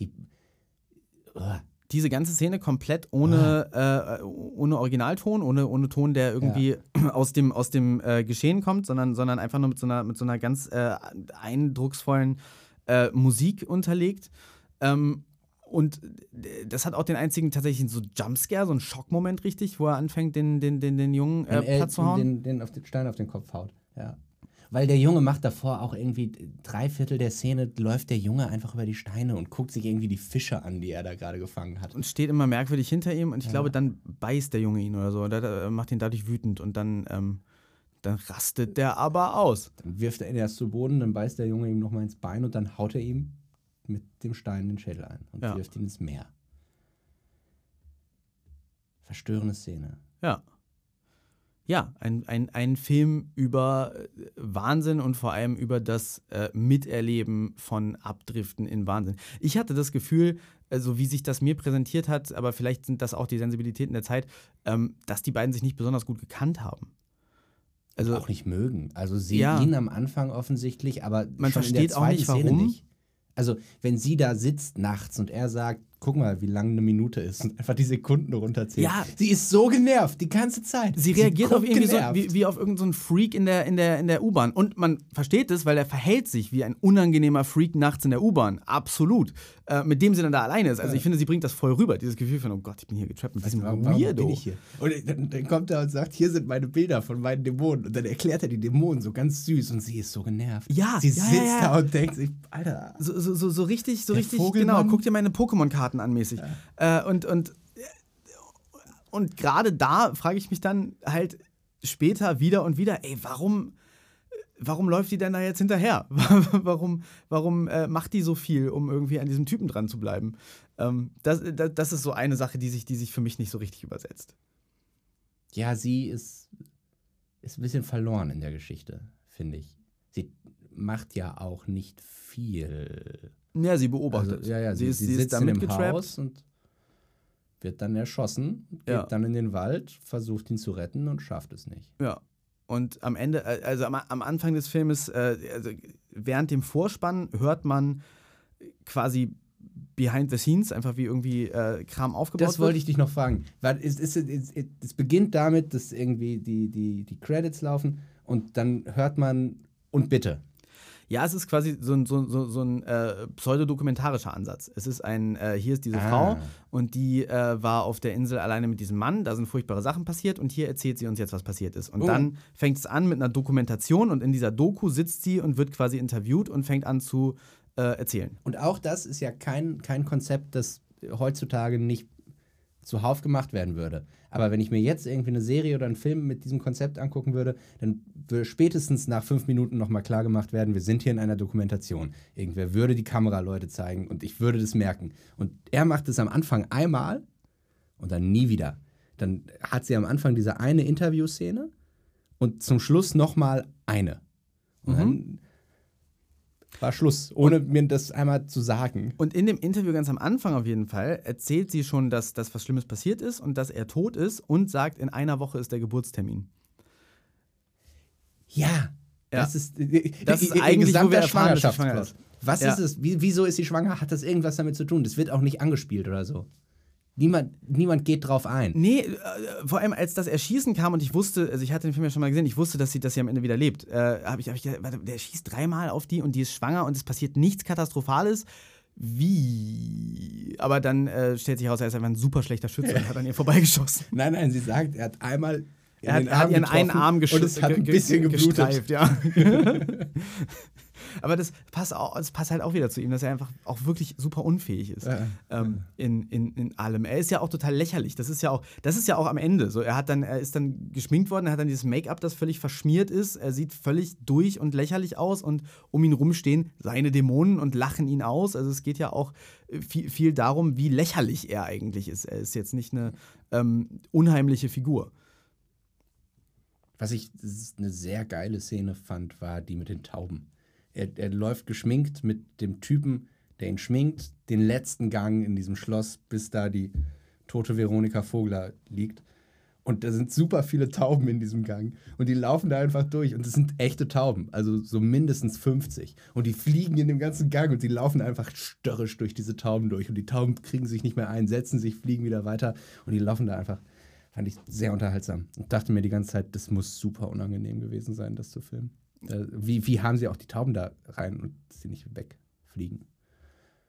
S1: Diese ganze Szene komplett ohne Originalton, ohne Ton, der irgendwie aus dem Geschehen kommt, sondern einfach nur mit so einer ganz eindrucksvollen Musik unterlegt. Und das hat auch den einzigen tatsächlichen so Jumpscare, so einen Schockmoment richtig, wo er anfängt, den Jungen platt zu hauen.
S2: Den Stein auf den Kopf haut, ja. Weil der Junge macht davor auch irgendwie 3/4 der Szene, läuft der Junge einfach über die Steine und guckt sich irgendwie die Fische an, die er da gerade gefangen hat.
S1: Und steht immer merkwürdig hinter ihm und ich glaube, dann beißt der Junge ihn oder so. Oder macht ihn dadurch wütend und dann rastet der aber aus.
S2: Dann wirft er ihn erst zu Boden, dann beißt der Junge ihm nochmal ins Bein und dann haut er ihm mit dem Stein den Schädel ein und wirft ihn ins Meer. Verstörende Szene.
S1: Ja. Ja, ein Film über Wahnsinn und vor allem über das Miterleben von Abdriften in Wahnsinn. Ich hatte das Gefühl, so wie sich das mir präsentiert hat, aber vielleicht sind das auch die Sensibilitäten der Zeit, dass die beiden sich nicht besonders gut gekannt haben. Also
S2: auch nicht mögen. Also sie ihn am Anfang offensichtlich, aber
S1: man
S2: schon
S1: versteht
S2: in der zweiten
S1: auch nicht,
S2: Szene
S1: warum.
S2: nicht. Also wenn sie da sitzt nachts und er sagt, guck mal, wie lang eine Minute ist und einfach die Sekunden runterzählt.
S1: Ja.
S2: Sie ist so genervt die ganze Zeit.
S1: Sie reagiert auf irgendwie so,
S2: genervt.
S1: wie auf irgendeinen Freak in der U-Bahn. Und man versteht es, weil er verhält sich wie ein unangenehmer Freak nachts in der U-Bahn. Absolut. Mit dem sie dann da alleine ist. Also ich finde, sie bringt das voll rüber. Dieses Gefühl von, oh Gott, ich bin hier getrappt mit diesem
S2: Warum
S1: Weirdo.
S2: bin ich hier? Und dann kommt er und sagt, hier sind meine Bilder von meinen Dämonen. Und dann erklärt er die Dämonen so ganz süß und sie ist so genervt.
S1: Ja,
S2: sie sitzt da und denkt sich, Alter.
S1: So richtig, genau,
S2: Vogelmann.
S1: guck dir meine Pokémon-Karten an mäßig. Ja. Und gerade da frage ich mich dann halt später wieder und wieder, ey, warum läuft die denn da jetzt hinterher? warum macht die so viel, um irgendwie an diesem Typen dran zu bleiben? Das ist so eine Sache, die sich für mich nicht so richtig übersetzt.
S2: Ja, sie ist ein bisschen verloren in der Geschichte, finde ich. Sie macht ja auch nicht viel.
S1: Ja, sie beobachtet.
S2: Also, sie sitzt in dem Haus und wird dann erschossen, geht dann in den Wald, versucht ihn zu retten und schafft es nicht.
S1: Ja. Und am Ende, also am Anfang des Filmes, also während dem Vorspann hört man quasi behind the scenes, einfach wie irgendwie Kram aufgebaut wird.
S2: Das wollte ich dich noch fragen. Es beginnt damit, dass irgendwie die Credits laufen und dann hört man und bitte.
S1: Ja, es ist quasi so ein pseudodokumentarischer Ansatz. Es ist hier ist diese Frau und die war auf der Insel alleine mit diesem Mann, da sind furchtbare Sachen passiert und hier erzählt sie uns jetzt, was passiert ist. Und dann fängt es an mit einer Dokumentation und in dieser Doku sitzt sie und wird quasi interviewt und fängt an zu erzählen.
S2: Und auch das ist ja kein Konzept, das heutzutage nicht zuhauf gemacht werden würde. Aber wenn ich mir jetzt irgendwie eine Serie oder einen Film mit diesem Konzept angucken würde, dann würde spätestens nach 5 Minuten nochmal klar gemacht werden, wir sind hier in einer Dokumentation. Irgendwer würde die Kameraleute zeigen und ich würde das merken. Und er macht es am Anfang einmal und dann nie wieder. Dann hat sie am Anfang diese eine Interviewszene und zum Schluss nochmal eine. Und dann war Schluss, ohne mir das einmal zu sagen.
S1: Und in dem Interview ganz am Anfang auf jeden Fall erzählt sie schon, dass was Schlimmes passiert ist und dass er tot ist und sagt, in einer Woche ist der Geburtstermin.
S2: Ja. Das ist
S1: eigentlich, wo wir erfahren, dass sie schwanger ist.
S2: Was ist es? Wieso ist sie schwanger? Hat das irgendwas damit zu tun? Das wird auch nicht angespielt oder so. Niemand geht drauf ein.
S1: Nee, vor allem als das Erschießen kam und ich wusste, also ich hatte den Film ja schon mal gesehen, ich wusste, dass sie am Ende wieder lebt. Hab ich gedacht, warte, der schießt 3-mal auf die und die ist schwanger und es passiert nichts Katastrophales. Wie? Aber dann stellt sich heraus, er ist einfach ein super schlechter Schütze und hat an ihr vorbeigeschossen.
S2: Nein, sie sagt, er hat einmal
S1: er hat ihren einen Arm
S2: und es hat ein bisschen geblutet.
S1: Ja. Aber das passt halt auch wieder zu ihm, dass er einfach auch wirklich super unfähig ist in allem. Er ist ja auch total lächerlich. Das ist ja auch am Ende so. Er ist dann geschminkt worden, er hat dann dieses Make-up, das völlig verschmiert ist. Er sieht völlig durch und lächerlich aus und um ihn rumstehen seine Dämonen und lachen ihn aus. Also es geht ja auch viel darum, wie lächerlich er eigentlich ist. Er ist jetzt nicht eine unheimliche Figur.
S2: Was ich eine sehr geile Szene fand, war die mit den Tauben. Er läuft geschminkt mit dem Typen, der ihn schminkt, den letzten Gang in diesem Schloss, bis da die tote Veronika Vogler liegt. Und da sind super viele Tauben in diesem Gang. Und die laufen da einfach durch. Und das sind echte Tauben, also so mindestens 50. Und die fliegen in dem ganzen Gang und die laufen einfach störrisch durch diese Tauben durch. Und die Tauben kriegen sich nicht mehr ein, setzen sich, fliegen wieder weiter. Und die laufen da einfach. Fand ich sehr unterhaltsam. Und dachte mir die ganze Zeit, das muss super unangenehm gewesen sein, das zu filmen. Wie haben sie auch die Tauben da rein und sie nicht wegfliegen?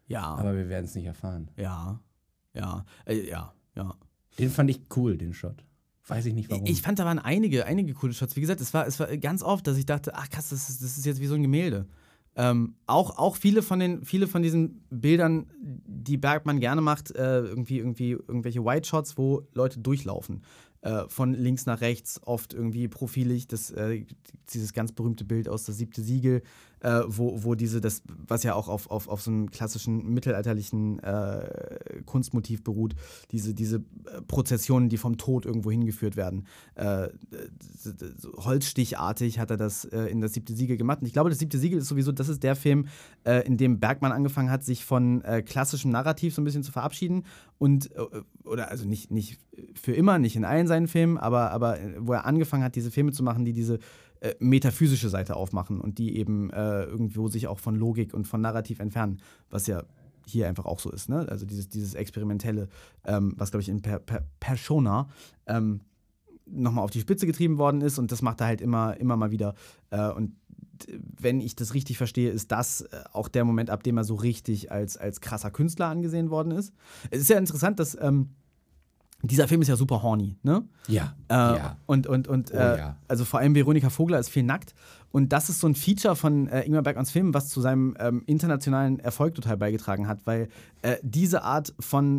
S1: Ja.
S2: Aber wir werden es nicht erfahren.
S1: Ja. Ja. Ja.
S2: Den fand ich cool, den Shot. Weiß ich nicht warum.
S1: Ich fand, da waren einige coole Shots. Wie gesagt, es war ganz oft, dass ich dachte, ach krass, das ist jetzt wie so ein Gemälde. Auch viele von diesen Bildern, die Bergman gerne macht, irgendwelche White Shots, wo Leute durchlaufen. Von links nach rechts, oft irgendwie profilig. Dieses ganz berühmte Bild aus Das 7. Siegel, wo was ja auch auf so einem klassischen mittelalterlichen Kunstmotiv beruht, diese Prozessionen, die vom Tod irgendwo hingeführt werden. Holzstichartig hat er das in Das 7. Siegel gemacht. Und ich glaube, Das 7. Siegel ist sowieso, das ist der Film, in dem Bergman angefangen hat, sich von klassischem Narrativ so ein bisschen zu verabschieden und, oder also nicht für immer, nicht in allen seinen Filmen, aber wo er angefangen hat, diese Filme zu machen, die diese metaphysische Seite aufmachen und die eben irgendwo sich auch von Logik und von Narrativ entfernen, was ja hier einfach auch so ist, ne? Also dieses Experimentelle, was, glaube ich, in Persona nochmal auf die Spitze getrieben worden ist, und das macht er halt immer mal wieder. Und wenn ich das richtig verstehe, ist das auch der Moment, ab dem er so richtig als krasser Künstler angesehen worden ist. Es ist ja interessant, dass dieser Film ist ja super horny, ne?
S2: Ja.
S1: Also vor allem Veronika Vogler ist viel nackt. Und das ist so ein Feature von Ingmar Bergmans Film, was zu seinem internationalen Erfolg total beigetragen hat, weil diese Art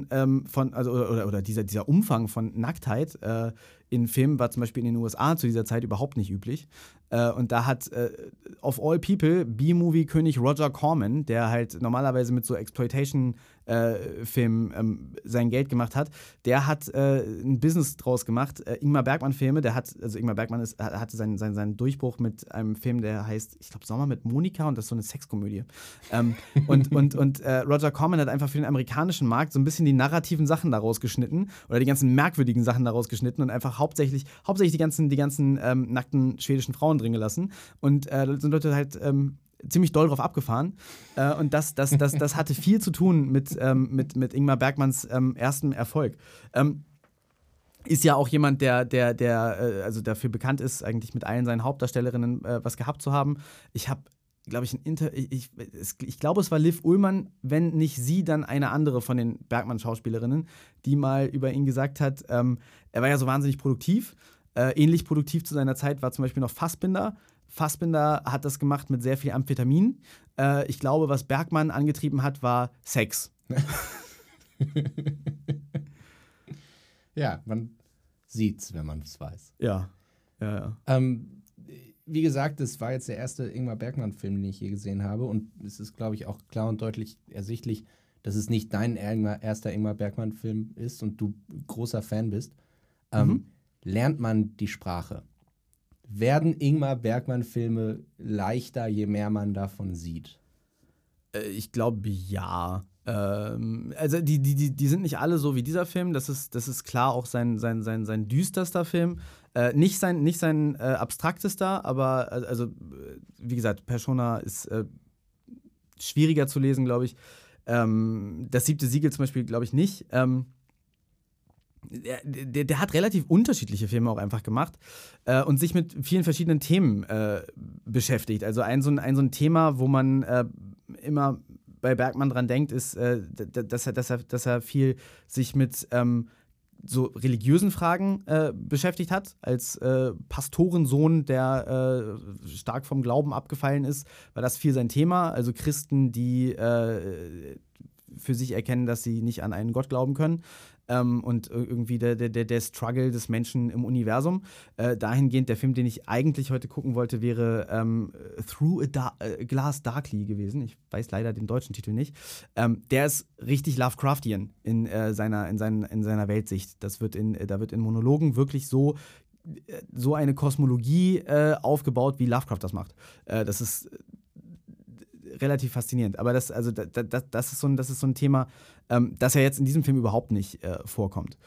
S1: dieser Umfang von Nacktheit in Filmen war zum Beispiel in den USA zu dieser Zeit überhaupt nicht üblich. Und da hat of all people B-Movie-König Roger Corman, der halt normalerweise mit so Exploitation-Filmen sein Geld gemacht hat, der hat ein Business draus gemacht. Ingmar Bergman-Filme, Ingmar Bergman hatte seinen Durchbruch mit einem Film, der heißt, ich glaube, Sommer mit Monika, und das ist so eine Sexkomödie. Und Roger Corman hat einfach für den amerikanischen Markt so ein bisschen die narrativen Sachen daraus geschnitten oder die ganzen merkwürdigen Sachen daraus geschnitten und einfach hauptsächlich die ganzen nackten schwedischen Frauen drin gelassen. Und sind Leute halt ziemlich doll drauf abgefahren. Und das hatte viel zu tun mit Ingmar Bergmans erstem Erfolg. Ist ja auch jemand, der dafür bekannt ist, eigentlich mit allen seinen Hauptdarstellerinnen was gehabt zu haben. Ich habe, glaube ich, ich glaube, es war Liv Ullmann, wenn nicht sie, dann eine andere von den Bergman-Schauspielerinnen, die mal über ihn gesagt hat, er war ja so wahnsinnig produktiv. Ähnlich produktiv zu seiner Zeit war zum Beispiel noch Fassbinder. Fassbinder hat das gemacht mit sehr viel Amphetamin. Ich glaube, was Bergman angetrieben hat, war Sex.
S2: Ja, man sieht's, wenn man es weiß.
S1: Ja.
S2: Wie gesagt, das war jetzt der erste Ingmar Bergman-Film, den ich je gesehen habe. Und es ist, glaube ich, auch klar und deutlich ersichtlich, dass es nicht dein erster Ingmar Bergman-Film ist und du großer Fan bist. Lernt man die Sprache? Werden Ingmar Bergman-Filme leichter, je mehr man davon sieht?
S1: Ich glaube, ja. Also die sind nicht alle so wie dieser Film. Das ist klar auch sein düsterster Film. Nicht sein abstraktester, aber also wie gesagt, Persona ist schwieriger zu lesen, glaube ich. Das 7. Siegel zum Beispiel, glaube ich, nicht. Der hat relativ unterschiedliche Filme auch einfach gemacht und sich mit vielen verschiedenen Themen beschäftigt. Also so ein Thema, wo man immer bei Bergman dran denkt, ist, dass er viel sich mit so religiösen Fragen beschäftigt hat. Als Pastorensohn, der stark vom Glauben abgefallen ist, war das viel sein Thema. Also Christen, die für sich erkennen, dass sie nicht an einen Gott glauben können. Und irgendwie der Struggle des Menschen im Universum. Dahingehend, der Film, den ich eigentlich heute gucken wollte, wäre Through a Glass Darkly gewesen. Ich weiß leider den deutschen Titel nicht. Der ist richtig Lovecraftian in seiner Weltsicht. Da wird in Monologen wirklich so eine Kosmologie aufgebaut, wie Lovecraft das macht. Das ist relativ faszinierend. Aber das ist so ein Thema, das ja jetzt in diesem Film überhaupt nicht vorkommt.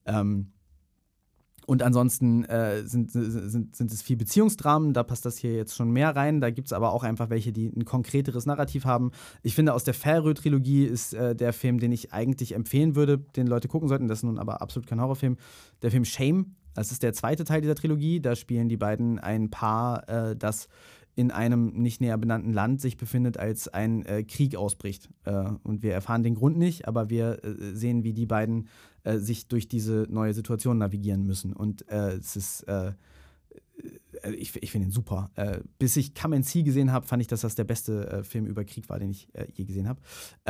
S1: Und ansonsten sind es viel Beziehungsdramen, da passt das hier jetzt schon mehr rein. Da gibt es aber auch einfach welche, die ein konkreteres Narrativ haben. Ich finde, aus der Färö-Trilogie ist der Film, den ich eigentlich empfehlen würde, den Leute gucken sollten. Das ist nun aber absolut kein Horrorfilm. Der Film Shame, das ist der zweite Teil dieser Trilogie. Da spielen die beiden ein Paar, das in einem nicht näher benannten Land sich befindet, als ein Krieg ausbricht. Und wir erfahren den Grund nicht, aber wir sehen, wie die beiden sich durch diese neue Situation navigieren müssen. Und es ist, ich finde ihn super. Bis ich Come and See gesehen habe, fand ich, dass das der beste Film über Krieg war, den ich je gesehen habe.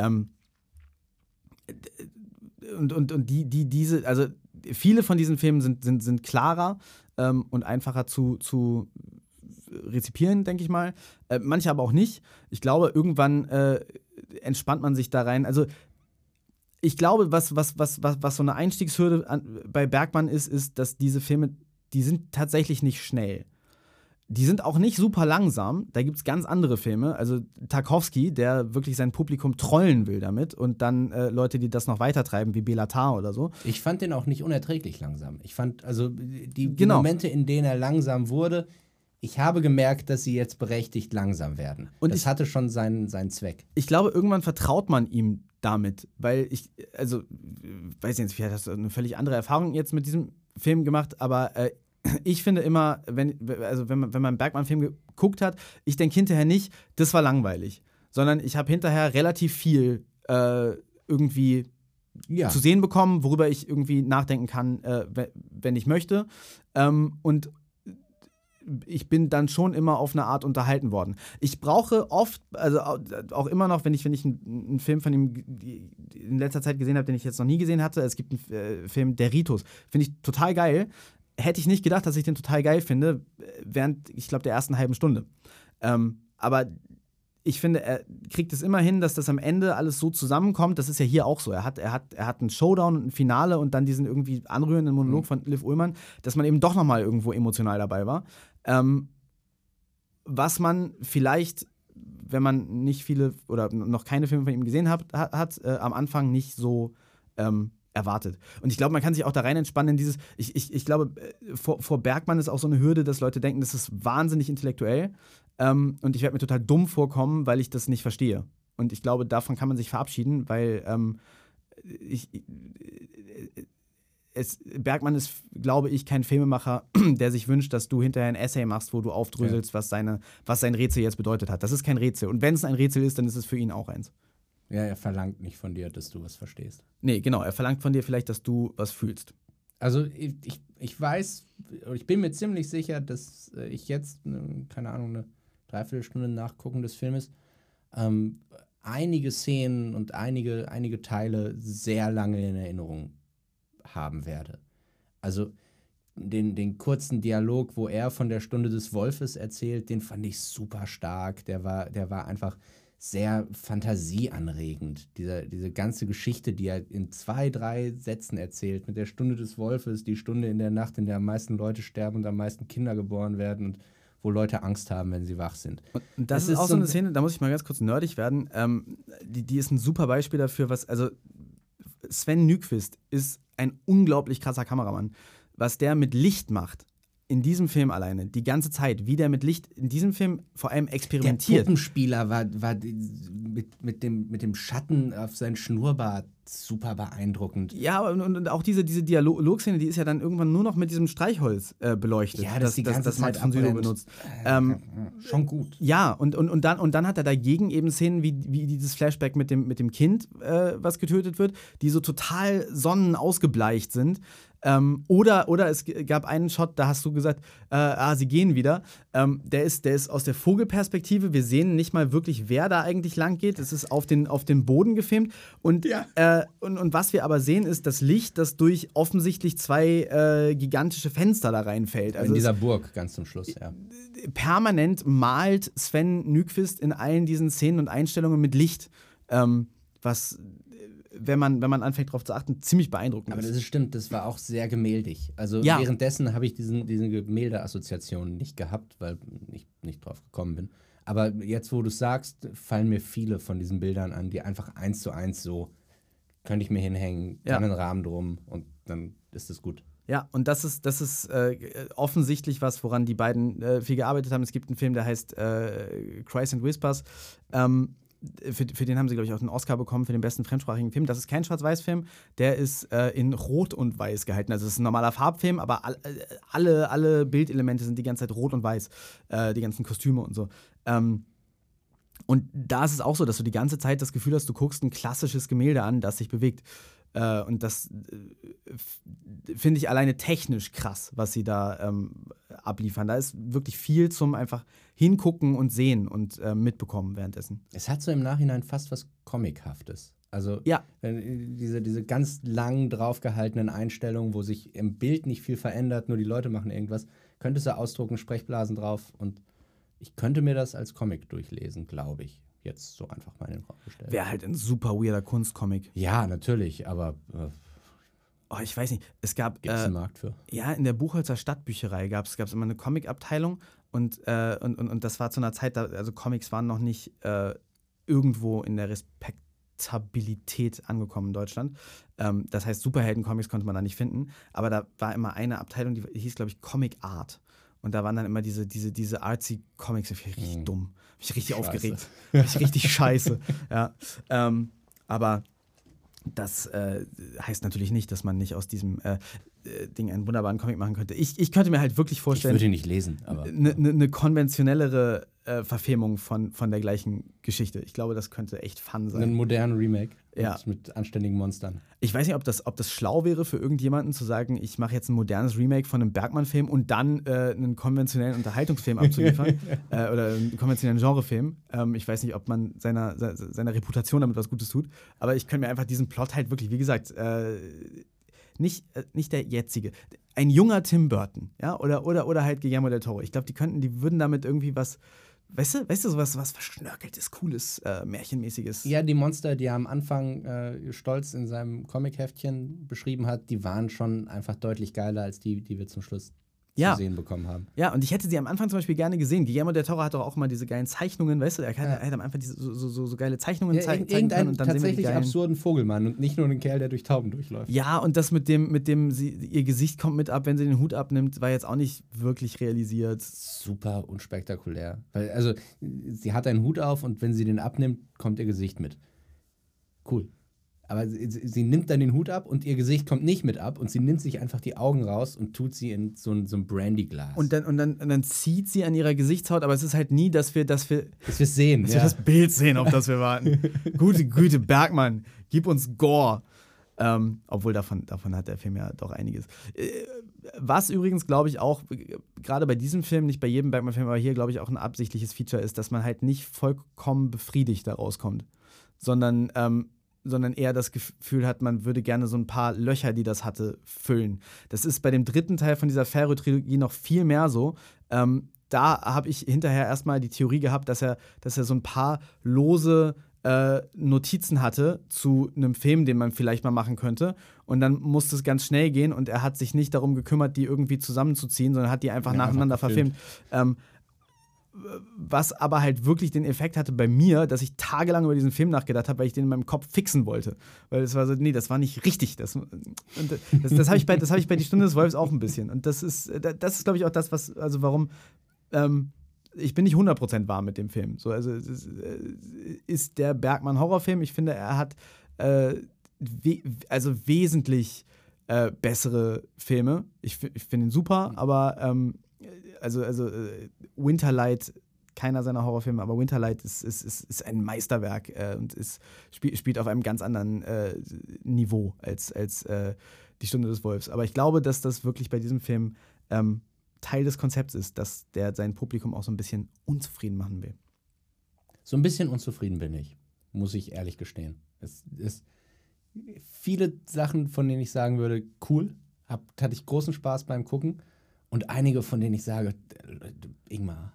S1: Und diese, also viele von diesen Filmen sind klarer und einfacher zu rezipieren, denke ich mal. Manche aber auch nicht. Ich glaube, irgendwann entspannt man sich da rein. Also ich glaube, was so eine Einstiegshürde bei Bergman ist, dass diese Filme, die sind tatsächlich nicht schnell. Die sind auch nicht super langsam. Da gibt es ganz andere Filme. Also Tarkovsky, der wirklich sein Publikum trollen will damit und dann Leute, die das noch weitertreiben, wie Bela Tarr oder so.
S2: Ich fand den auch nicht unerträglich langsam. Ich fand, also die
S1: Genau.
S2: Momente, in denen er langsam wurde, ich habe gemerkt, dass sie jetzt berechtigt langsam werden. Und das hatte schon seinen Zweck.
S1: Ich glaube, irgendwann vertraut man ihm damit, weil weiß nicht, vielleicht hast du eine völlig andere Erfahrung jetzt mit diesem Film gemacht, aber ich finde immer, wenn man einen Bergman-Film geguckt hat, ich denke hinterher nicht, das war langweilig, sondern ich habe hinterher relativ viel irgendwie zu sehen bekommen, worüber ich irgendwie nachdenken kann, wenn ich möchte. Und ich bin dann schon immer auf eine Art unterhalten worden. Ich brauche oft, also auch immer noch, wenn ich einen Film von ihm in letzter Zeit gesehen habe, den ich jetzt noch nie gesehen hatte, es gibt einen Film, Der Ritus, finde ich total geil. Hätte ich nicht gedacht, dass ich den total geil finde, während, ich glaube, der ersten halben Stunde. Aber ich finde, er kriegt es immer hin, dass das am Ende alles so zusammenkommt. Das ist ja hier auch so. Er hat einen Showdown und ein Finale und dann diesen irgendwie anrührenden Monolog von Liv Ullmann, dass man eben doch nochmal irgendwo emotional dabei war. Was man vielleicht, wenn man nicht viele oder noch keine Filme von ihm gesehen hat, am Anfang nicht so erwartet. Und ich glaube, man kann sich auch da rein entspannen in dieses, ich glaube, vor Bergman ist auch so eine Hürde, dass Leute denken, das ist wahnsinnig intellektuell und ich werde mir total dumm vorkommen, weil ich das nicht verstehe. Und ich glaube, davon kann man sich verabschieden, weil Bergman ist, glaube ich, kein Filmemacher, der sich wünscht, dass du hinterher ein Essay machst, wo du aufdröselst, was sein Rätsel jetzt bedeutet hat. Das ist kein Rätsel. Und wenn es ein Rätsel ist, dann ist es für ihn auch eins.
S2: Ja, er verlangt nicht von dir, dass du was verstehst.
S1: Nee, genau. Er verlangt von dir vielleicht, dass du was fühlst.
S2: Also ich weiß, ich bin mir ziemlich sicher, dass ich jetzt, keine Ahnung, eine Dreiviertelstunde Nachgucken des Filmes einige Szenen und einige Teile sehr lange in Erinnerung haben werde. Also den kurzen Dialog, wo er von der Stunde des Wolfes erzählt, den fand ich super stark. Der war einfach sehr fantasieanregend. Diese ganze Geschichte, die er in 2, 3 Sätzen erzählt, mit der Stunde des Wolfes, die Stunde in der Nacht, in der am meisten Leute sterben und am meisten Kinder geboren werden und wo Leute Angst haben, wenn sie wach sind.
S1: Und das ist auch so eine Szene, da muss ich mal ganz kurz nerdig werden, die ist ein super Beispiel dafür, also Sven Nykvist ist ein unglaublich krasser Kameramann. Was der mit Licht macht, in diesem Film alleine, die ganze Zeit, wie der mit Licht in diesem Film vor allem experimentiert.
S2: Der Puppenspieler war mit dem Schatten auf sein Schnurrbart super beeindruckend.
S1: Ja, und auch diese Dialogszene, die ist ja dann irgendwann nur noch mit diesem Streichholz beleuchtet.
S2: Ja, das
S1: Max von Sydow benutzt.
S2: Schon gut.
S1: Ja, und dann hat er dagegen eben Szenen wie dieses Flashback mit dem Kind, was getötet wird, die so total sonnenausgebleicht sind. Oder es gab einen Shot, da hast du gesagt, sie gehen wieder. Der ist aus der Vogelperspektive. Wir sehen nicht mal wirklich, wer da eigentlich lang geht. Es ist auf den Boden gefilmt. Und, und was wir aber sehen, ist das Licht, das durch offensichtlich 2 gigantische Fenster da reinfällt. Also
S2: in dieser Burg ganz zum Schluss, ja.
S1: Permanent malt Sven Nykvist in allen diesen Szenen und Einstellungen mit Licht. Was, wenn man anfängt darauf zu achten, ziemlich beeindruckend
S2: ist. Aber
S1: das
S2: ist stimmt, das war auch sehr gemäldig. Also währenddessen habe ich diese Gemäldeassoziationen nicht gehabt, weil ich nicht drauf gekommen bin. Aber jetzt, wo du es sagst, fallen mir viele von diesen Bildern an, die einfach 1:1 so, könnte ich mir hinhängen, einen Rahmen drum und dann ist es gut.
S1: Ja, und das ist offensichtlich was, woran die beiden viel gearbeitet haben. Es gibt einen Film, der heißt Cries and Whispers. für den haben sie, glaube ich, auch einen Oscar bekommen für den besten fremdsprachigen Film. Das ist kein Schwarz-Weiß-Film, der ist in Rot und Weiß gehalten. Also es ist ein normaler Farbfilm, aber alle Bildelemente sind die ganze Zeit rot und weiß. Die ganzen Kostüme und so. Und da ist es auch so, dass du die ganze Zeit das Gefühl hast, du guckst ein klassisches Gemälde an, das sich bewegt. Und das finde ich alleine technisch krass, was sie da abliefern. Da ist wirklich viel zum einfach hingucken und sehen und mitbekommen währenddessen.
S2: Es hat so im Nachhinein fast was Comichaftes. Also
S1: Ja.
S2: diese ganz lang draufgehaltenen Einstellungen, wo sich im Bild nicht viel verändert, nur die Leute machen irgendwas, könntest du ausdrucken, Sprechblasen drauf und ich könnte mir das als Comic durchlesen, glaube ich. Jetzt so einfach mal in den Raum gestellt.
S1: Wäre halt ein super weirder Kunstcomic.
S2: Ja, natürlich, aber
S1: Oh, ich weiß nicht, es gab
S2: gibt es einen Markt für?
S1: ja, in der Buchholzer Stadtbücherei gab es immer eine Comic-Abteilung und das war zu einer Zeit, also Comics waren noch nicht irgendwo in der Respektabilität angekommen in Deutschland. Das heißt, Superhelden-Comics konnte man da nicht finden, aber da war immer eine Abteilung, die hieß, glaube ich, Comic Art. Und da waren dann immer diese artsy Comics, das finde ich richtig dumm. Hab ich richtig aufgeregt. Hab ich richtig scheiße. Ja. Aber das heißt natürlich nicht, dass man nicht aus diesem Ding einen wunderbaren Comic machen könnte. Ich könnte mir halt wirklich vorstellen,
S2: Ich würde ihn nicht lesen, aber
S1: eine konventionellere Verfilmung von der gleichen Geschichte. Ich glaube, das könnte echt fun sein.
S2: einen modernen Remake
S1: Ja.
S2: mit anständigen Monstern.
S1: Ich weiß nicht, ob das schlau wäre für irgendjemanden zu sagen, ich mache jetzt ein modernes Remake von einem Bergmann-Film und dann einen konventionellen Unterhaltungsfilm abzuliefern oder einen konventionellen Genrefilm. Ich weiß nicht, ob man seiner Reputation damit was Gutes tut, aber ich könnte mir einfach diesen Plot halt wirklich, wie gesagt, nicht der jetzige, ein junger Tim Burton, ja, oder halt Guillermo del Toro. Ich glaube, die würden damit irgendwie was, weißt du, sowas was Verschnörkeltes, Cooles, Märchenmäßiges.
S2: Ja, die Monster, die er am Anfang Stolz in seinem Comic-Heftchen beschrieben hat, die waren schon einfach deutlich geiler als die wir zum Schluss zu sehen bekommen haben.
S1: Ja, und ich hätte sie am Anfang zum Beispiel gerne gesehen. Guillermo del Toro hat doch auch mal diese geilen Zeichnungen, weißt du, er hat am Anfang diese so geile Zeichnungen zeigen können und dann sehen wir die
S2: tatsächlich
S1: geilen.
S2: Absurden Vogelmann und nicht nur einen Kerl, der durch Tauben durchläuft.
S1: Ja, und das mit dem ihr Gesicht kommt mit ab, wenn sie den Hut abnimmt, war jetzt auch nicht wirklich realisiert.
S2: Super unspektakulär. Weil, also, sie hat einen Hut auf und wenn sie den abnimmt, kommt ihr Gesicht mit. Cool. Aber sie nimmt dann den Hut ab und ihr Gesicht kommt nicht mit ab und sie nimmt sich einfach die Augen raus und tut sie in so ein Brandy-Glas.
S1: Und dann zieht sie an ihrer Gesichtshaut, aber es ist halt nie, dass wir
S2: sehen.
S1: wir das Bild sehen, auf das wir warten. Gute Güte, Bergmann, gib uns Gore. Obwohl davon hat der Film ja doch einiges. Was übrigens, glaube ich, auch, gerade bei diesem Film, nicht bei jedem Bergmann-Film, aber hier, glaube ich, auch ein absichtliches Feature ist, dass man halt nicht vollkommen befriedigt da rauskommt, sondern eher das Gefühl hat, man würde gerne so ein paar Löcher, die das hatte, füllen. Das ist bei dem dritten Teil von dieser Ferro-Trilogie noch viel mehr so. Da habe ich hinterher erstmal die Theorie gehabt, dass er so ein paar lose Notizen hatte zu einem Film, den man vielleicht mal machen könnte. Und dann musste es ganz schnell gehen und er hat sich nicht darum gekümmert, die irgendwie zusammenzuziehen, sondern hat die einfach nacheinander verfilmt. Was aber halt wirklich den Effekt hatte bei mir, dass ich tagelang über diesen Film nachgedacht habe, weil ich den in meinem Kopf fixen wollte. Weil es war so, nee, das war nicht richtig. Das habe ich bei Die Stunde des Wolfs auch ein bisschen. Und das ist glaube ich, auch das, warum ich bin nicht 100% warm mit dem Film. So, also es ist der Bergmann-Horrorfilm. Ich finde, er hat wesentlich bessere Filme. Ich finde ihn super, aber Winterlight, keiner seiner Horrorfilme, aber Winterlight ist ein Meisterwerk und spielt auf einem ganz anderen Niveau als Die Stunde des Wolfs. Aber ich glaube, dass das wirklich bei diesem Film Teil des Konzepts ist, dass der sein Publikum auch so ein bisschen unzufrieden machen will.
S2: So ein bisschen unzufrieden bin ich, muss ich ehrlich gestehen. Es ist viele Sachen, von denen ich sagen würde, cool, hatte ich großen Spaß beim Gucken. Und einige, von denen ich sage, Ingmar,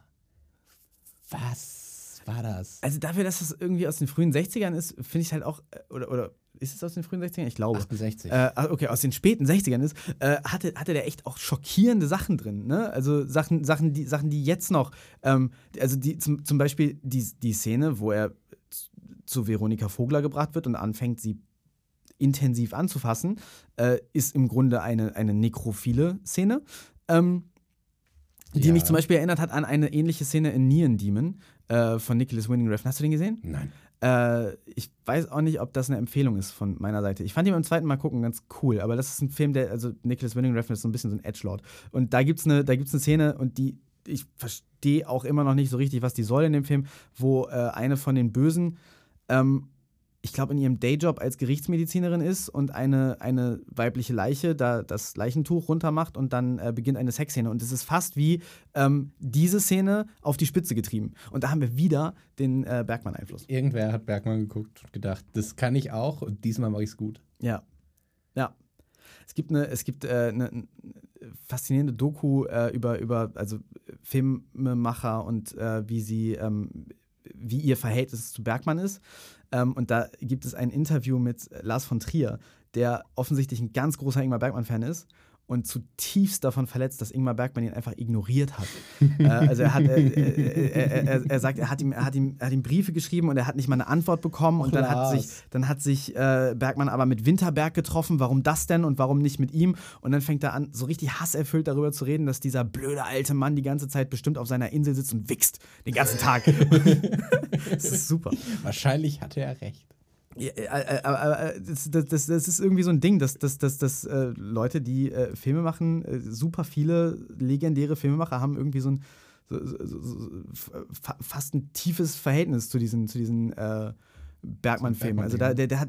S2: was war das?
S1: Also dafür, dass das irgendwie aus den frühen 60ern ist, finde ich halt auch, oder ist es aus den frühen 60ern? Ich glaube.
S2: 68.
S1: Okay, aus den späten 60ern ist, hatte der echt auch schockierende Sachen drin, ne? Also Sachen, die jetzt noch, also die zum Beispiel die Szene, wo er zu Veronika Vogler gebracht wird und anfängt, sie intensiv anzufassen, ist im Grunde eine nekrophile Szene. Die mich zum Beispiel erinnert hat an eine ähnliche Szene in Neon Demon von Nicholas Winding Refn. Hast du den gesehen?
S2: Nein.
S1: Ich weiß auch nicht, ob das eine Empfehlung ist von meiner Seite. Ich fand ihn beim zweiten Mal gucken ganz cool, aber das ist ein Film, also Nicholas Winding Refn ist so ein bisschen so ein Edgelord. Und da gibt's eine Szene, und ich verstehe auch immer noch nicht so richtig, was die soll in dem Film, wo eine von den Bösen, ich glaube, in ihrem Dayjob als Gerichtsmedizinerin ist und eine weibliche Leiche da das Leichentuch runtermacht, und dann beginnt eine Sexszene. Und es ist fast wie diese Szene auf die Spitze getrieben. Und da haben wir wieder den Bergman-Einfluss.
S2: Irgendwer hat Bergman geguckt und gedacht, das kann ich auch, und diesmal mache ich es gut.
S1: Ja. Es gibt eine faszinierende Doku über also Filmemacher und wie ihr Verhältnis zu Bergman ist. Und da gibt es ein Interview mit Lars von Trier, der offensichtlich ein ganz großer Ingmar Bergman-Fan ist und zutiefst davon verletzt, dass Ingmar Bergman ihn einfach ignoriert hat. Also er sagt, er hat ihm Briefe geschrieben und er hat nicht mal eine Antwort bekommen. Und dann hat sich Bergman aber mit Winterberg getroffen. Warum das denn und warum nicht mit ihm? Und dann fängt er an, so richtig hasserfüllt darüber zu reden, dass dieser blöde alte Mann die ganze Zeit bestimmt auf seiner Insel sitzt und wichst. Den ganzen Tag. Das ist super.
S2: Wahrscheinlich hatte er recht.
S1: Ja, aber das ist irgendwie so ein Ding, dass Leute, die Filme machen, super viele legendäre Filmemacher haben irgendwie so fast ein tiefes Verhältnis zu diesen Bergman-Filmen. Also der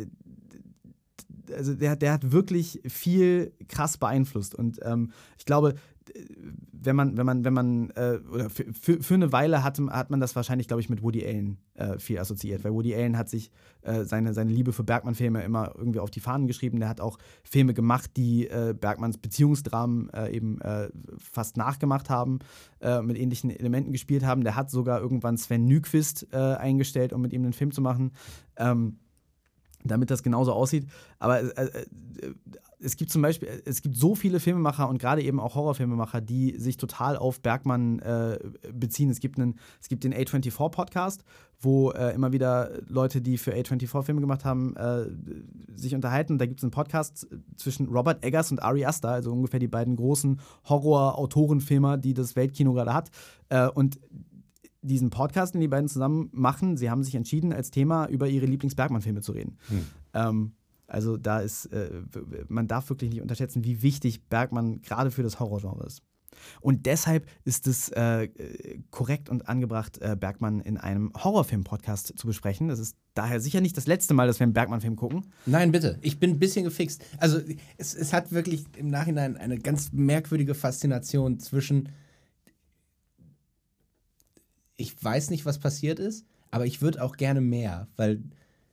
S1: hat wirklich viel krass beeinflusst. Und ich glaube, wenn man oder für eine Weile hat man das wahrscheinlich, glaube ich, mit Woody Allen viel assoziiert, weil Woody Allen hat sich seine Liebe für Bergman-Filme immer irgendwie auf die Fahnen geschrieben. Der hat auch Filme gemacht, die Bergmans Beziehungsdramen eben fast nachgemacht haben, mit ähnlichen Elementen gespielt haben. Der hat sogar irgendwann Sven Nykvist eingestellt, um mit ihm einen Film zu machen, damit das genauso aussieht. Aber es gibt so viele Filmemacher und gerade eben auch Horrorfilmemacher, die sich total auf Bergman beziehen. Es gibt den A24-Podcast, wo immer wieder Leute, die für A24 Filme gemacht haben, sich unterhalten. Da gibt es einen Podcast zwischen Robert Eggers und Ari Aster, also ungefähr die beiden großen Horror-Autorenfilmer, die das Weltkino gerade hat. Und diesen Podcast, den die beiden zusammen machen, sie haben sich entschieden, als Thema über ihre Lieblings-Bergman-Filme zu reden. Also da ist, man darf wirklich nicht unterschätzen, wie wichtig Bergman gerade für das Horrorgenre ist. Und deshalb ist es korrekt und angebracht, Bergman in einem Horrorfilm-Podcast zu besprechen. Das ist daher sicher nicht das letzte Mal, dass wir einen Bergman-Film gucken.
S2: Nein, bitte. Ich bin ein bisschen gefixt. Also es hat wirklich im Nachhinein eine ganz merkwürdige Faszination zwischen ich weiß nicht, was passiert ist, aber ich würde auch gerne mehr, weil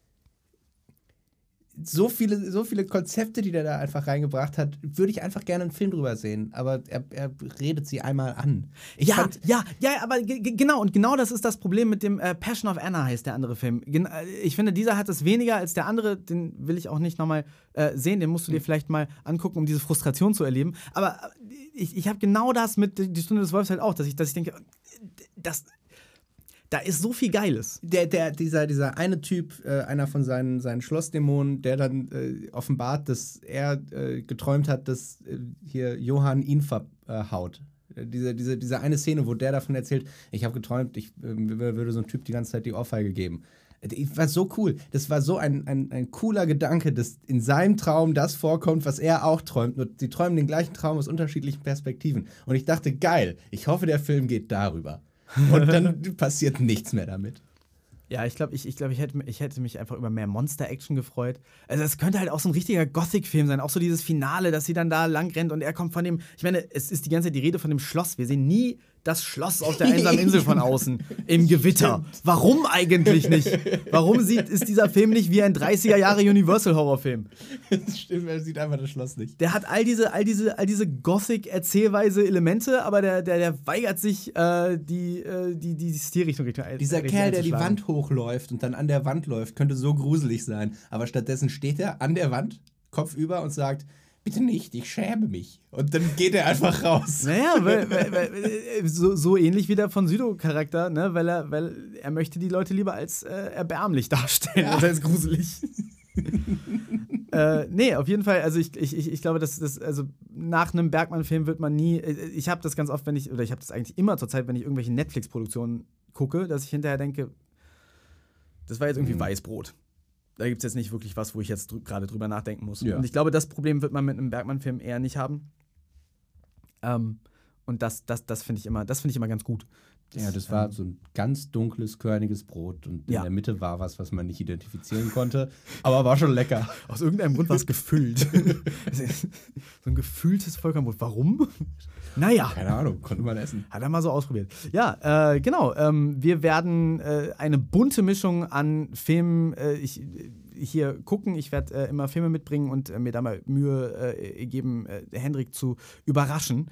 S2: so viele Konzepte, die der da einfach reingebracht hat, würde ich einfach gerne einen Film drüber sehen, aber er redet sie einmal an.
S1: Aber genau, und genau das ist das Problem mit dem Passion of Anna heißt der andere Film. Ich finde, dieser hat es weniger als der andere, den will ich auch nicht nochmal sehen, den musst du dir vielleicht mal angucken, um diese Frustration zu erleben, aber ich habe genau das mit Die Stunde des Wolfs halt auch, dass ich denke, da ist so viel Geiles.
S2: Dieser eine Typ, einer von seinen Schlossdämonen, der dann offenbart, dass er geträumt hat, dass hier Johann ihn verhaut. Diese eine Szene, wo der davon erzählt, ich habe geträumt, ich würde so ein Typ die ganze Zeit die Ohrfeige geben. Das war so cool. Das war so ein cooler Gedanke, dass in seinem Traum das vorkommt, was er auch träumt. Nur sie träumen den gleichen Traum aus unterschiedlichen Perspektiven. Und ich dachte, geil, ich hoffe, der Film geht darüber. Und dann passiert nichts mehr damit.
S1: Ja, ich glaube, ich hätte mich einfach über mehr Monster-Action gefreut. Also es könnte halt auch so ein richtiger Gothic-Film sein. Auch so dieses Finale, dass sie dann da lang rennt und er kommt von dem, ich meine, es ist die ganze Zeit die Rede von dem Schloss. Wir sehen nie das Schloss auf der einsamen Insel von außen im Gewitter. Stimmt. Warum eigentlich nicht? Warum ist dieser Film nicht wie ein 30er-Jahre-Universal-Horrorfilm?
S2: Stimmt, er sieht einfach das Schloss nicht.
S1: Der hat all diese Gothic-Erzählweise-Elemente, aber der weigert sich, die Stilrichtung
S2: Dieser Kerl, der die Wand hochläuft und dann an der Wand läuft, könnte so gruselig sein. Aber stattdessen steht er an der Wand, kopfüber und sagt, bitte nicht, ich schäme mich. Und dann geht er einfach raus.
S1: Naja, weil so ähnlich wie der von Südow-Charakter, ne? Weil er möchte die Leute lieber als erbärmlich darstellen, als gruselig. Nee, auf jeden Fall, also ich glaube, dass also nach einem Bergman-Film wird man nie, ich habe das ganz oft, ich habe das eigentlich immer zur Zeit, wenn ich irgendwelche Netflix-Produktionen gucke, dass ich hinterher denke, Das war jetzt irgendwie Weißbrot. Da gibt es jetzt nicht wirklich was, wo ich jetzt gerade drüber nachdenken muss.
S2: Ja.
S1: Und ich glaube, das Problem wird man mit einem Bergman-Film eher nicht haben. Und das finde ich immer ganz gut.
S2: Das war so ein ganz dunkles, körniges Brot und in der Mitte war was man nicht identifizieren konnte, aber war schon lecker.
S1: Aus irgendeinem Grund war es gefüllt. So ein gefülltes Vollkornbrot. Warum? Naja.
S2: Keine Ahnung, konnte man essen.
S1: Hat er mal so ausprobiert. Ja, genau. Wir werden eine bunte Mischung an Filmen hier gucken. Ich werde immer Filme mitbringen und mir da mal Mühe geben, Hendrik zu überraschen.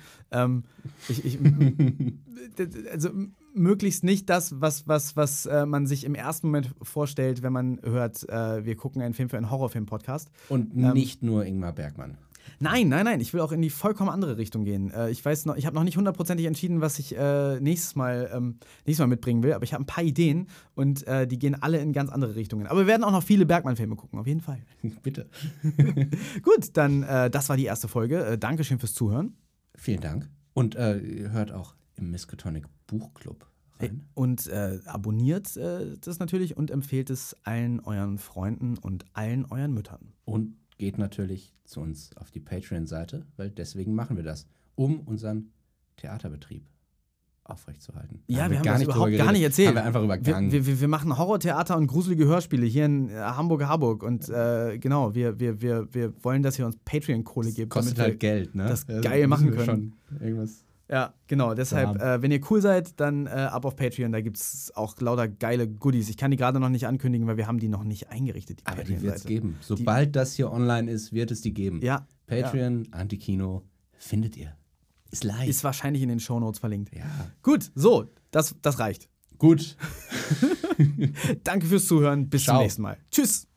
S1: Also möglichst nicht das, was man sich im ersten Moment vorstellt, wenn man hört, wir gucken einen Film für einen Horrorfilm-Podcast.
S2: Und nicht nur Ingmar Bergman.
S1: Nein. Ich will auch in die vollkommen andere Richtung gehen. Ich habe noch nicht hundertprozentig entschieden, was ich nächstes Mal mitbringen will, aber ich habe ein paar Ideen und die gehen alle in ganz andere Richtungen. Aber wir werden auch noch viele Bergman-Filme gucken, auf jeden Fall.
S2: Bitte.
S1: Gut, dann das war die erste Folge. Dankeschön fürs Zuhören.
S2: Vielen Dank. Und hört auch im Miskatonic Buchclub rein.
S1: Und abonniert das natürlich und empfehlt es allen euren Freunden und allen euren Müttern.
S2: Und geht natürlich zu uns auf die Patreon-Seite, weil deswegen machen wir das, um unseren Theaterbetrieb aufrechtzuerhalten.
S1: Ja, wir haben das überhaupt gar nicht erzählt.
S2: Haben wir einfach übergangen.
S1: Wir machen Horrortheater und gruselige Hörspiele hier in Hamburg. Und genau, wir wollen, dass ihr uns Patreon-Kohle gibt.
S2: Kostet halt Geld, ne?
S1: Das geil machen können.
S2: Schon irgendwas.
S1: Ja, genau. Deshalb, wenn ihr cool seid, dann ab auf Patreon. Da gibt es auch lauter geile Goodies. Ich kann die gerade noch nicht ankündigen, weil wir haben die noch nicht eingerichtet.
S2: Aber die wird es geben. Sobald das hier online ist, wird es die geben.
S1: Ja.
S2: Patreon, Antikino, findet ihr. Ist live.
S1: Ist wahrscheinlich in den Shownotes verlinkt.
S2: Ja.
S1: Gut, so, das reicht.
S2: Gut.
S1: Danke fürs Zuhören. Bis zum nächsten Mal. Tschüss.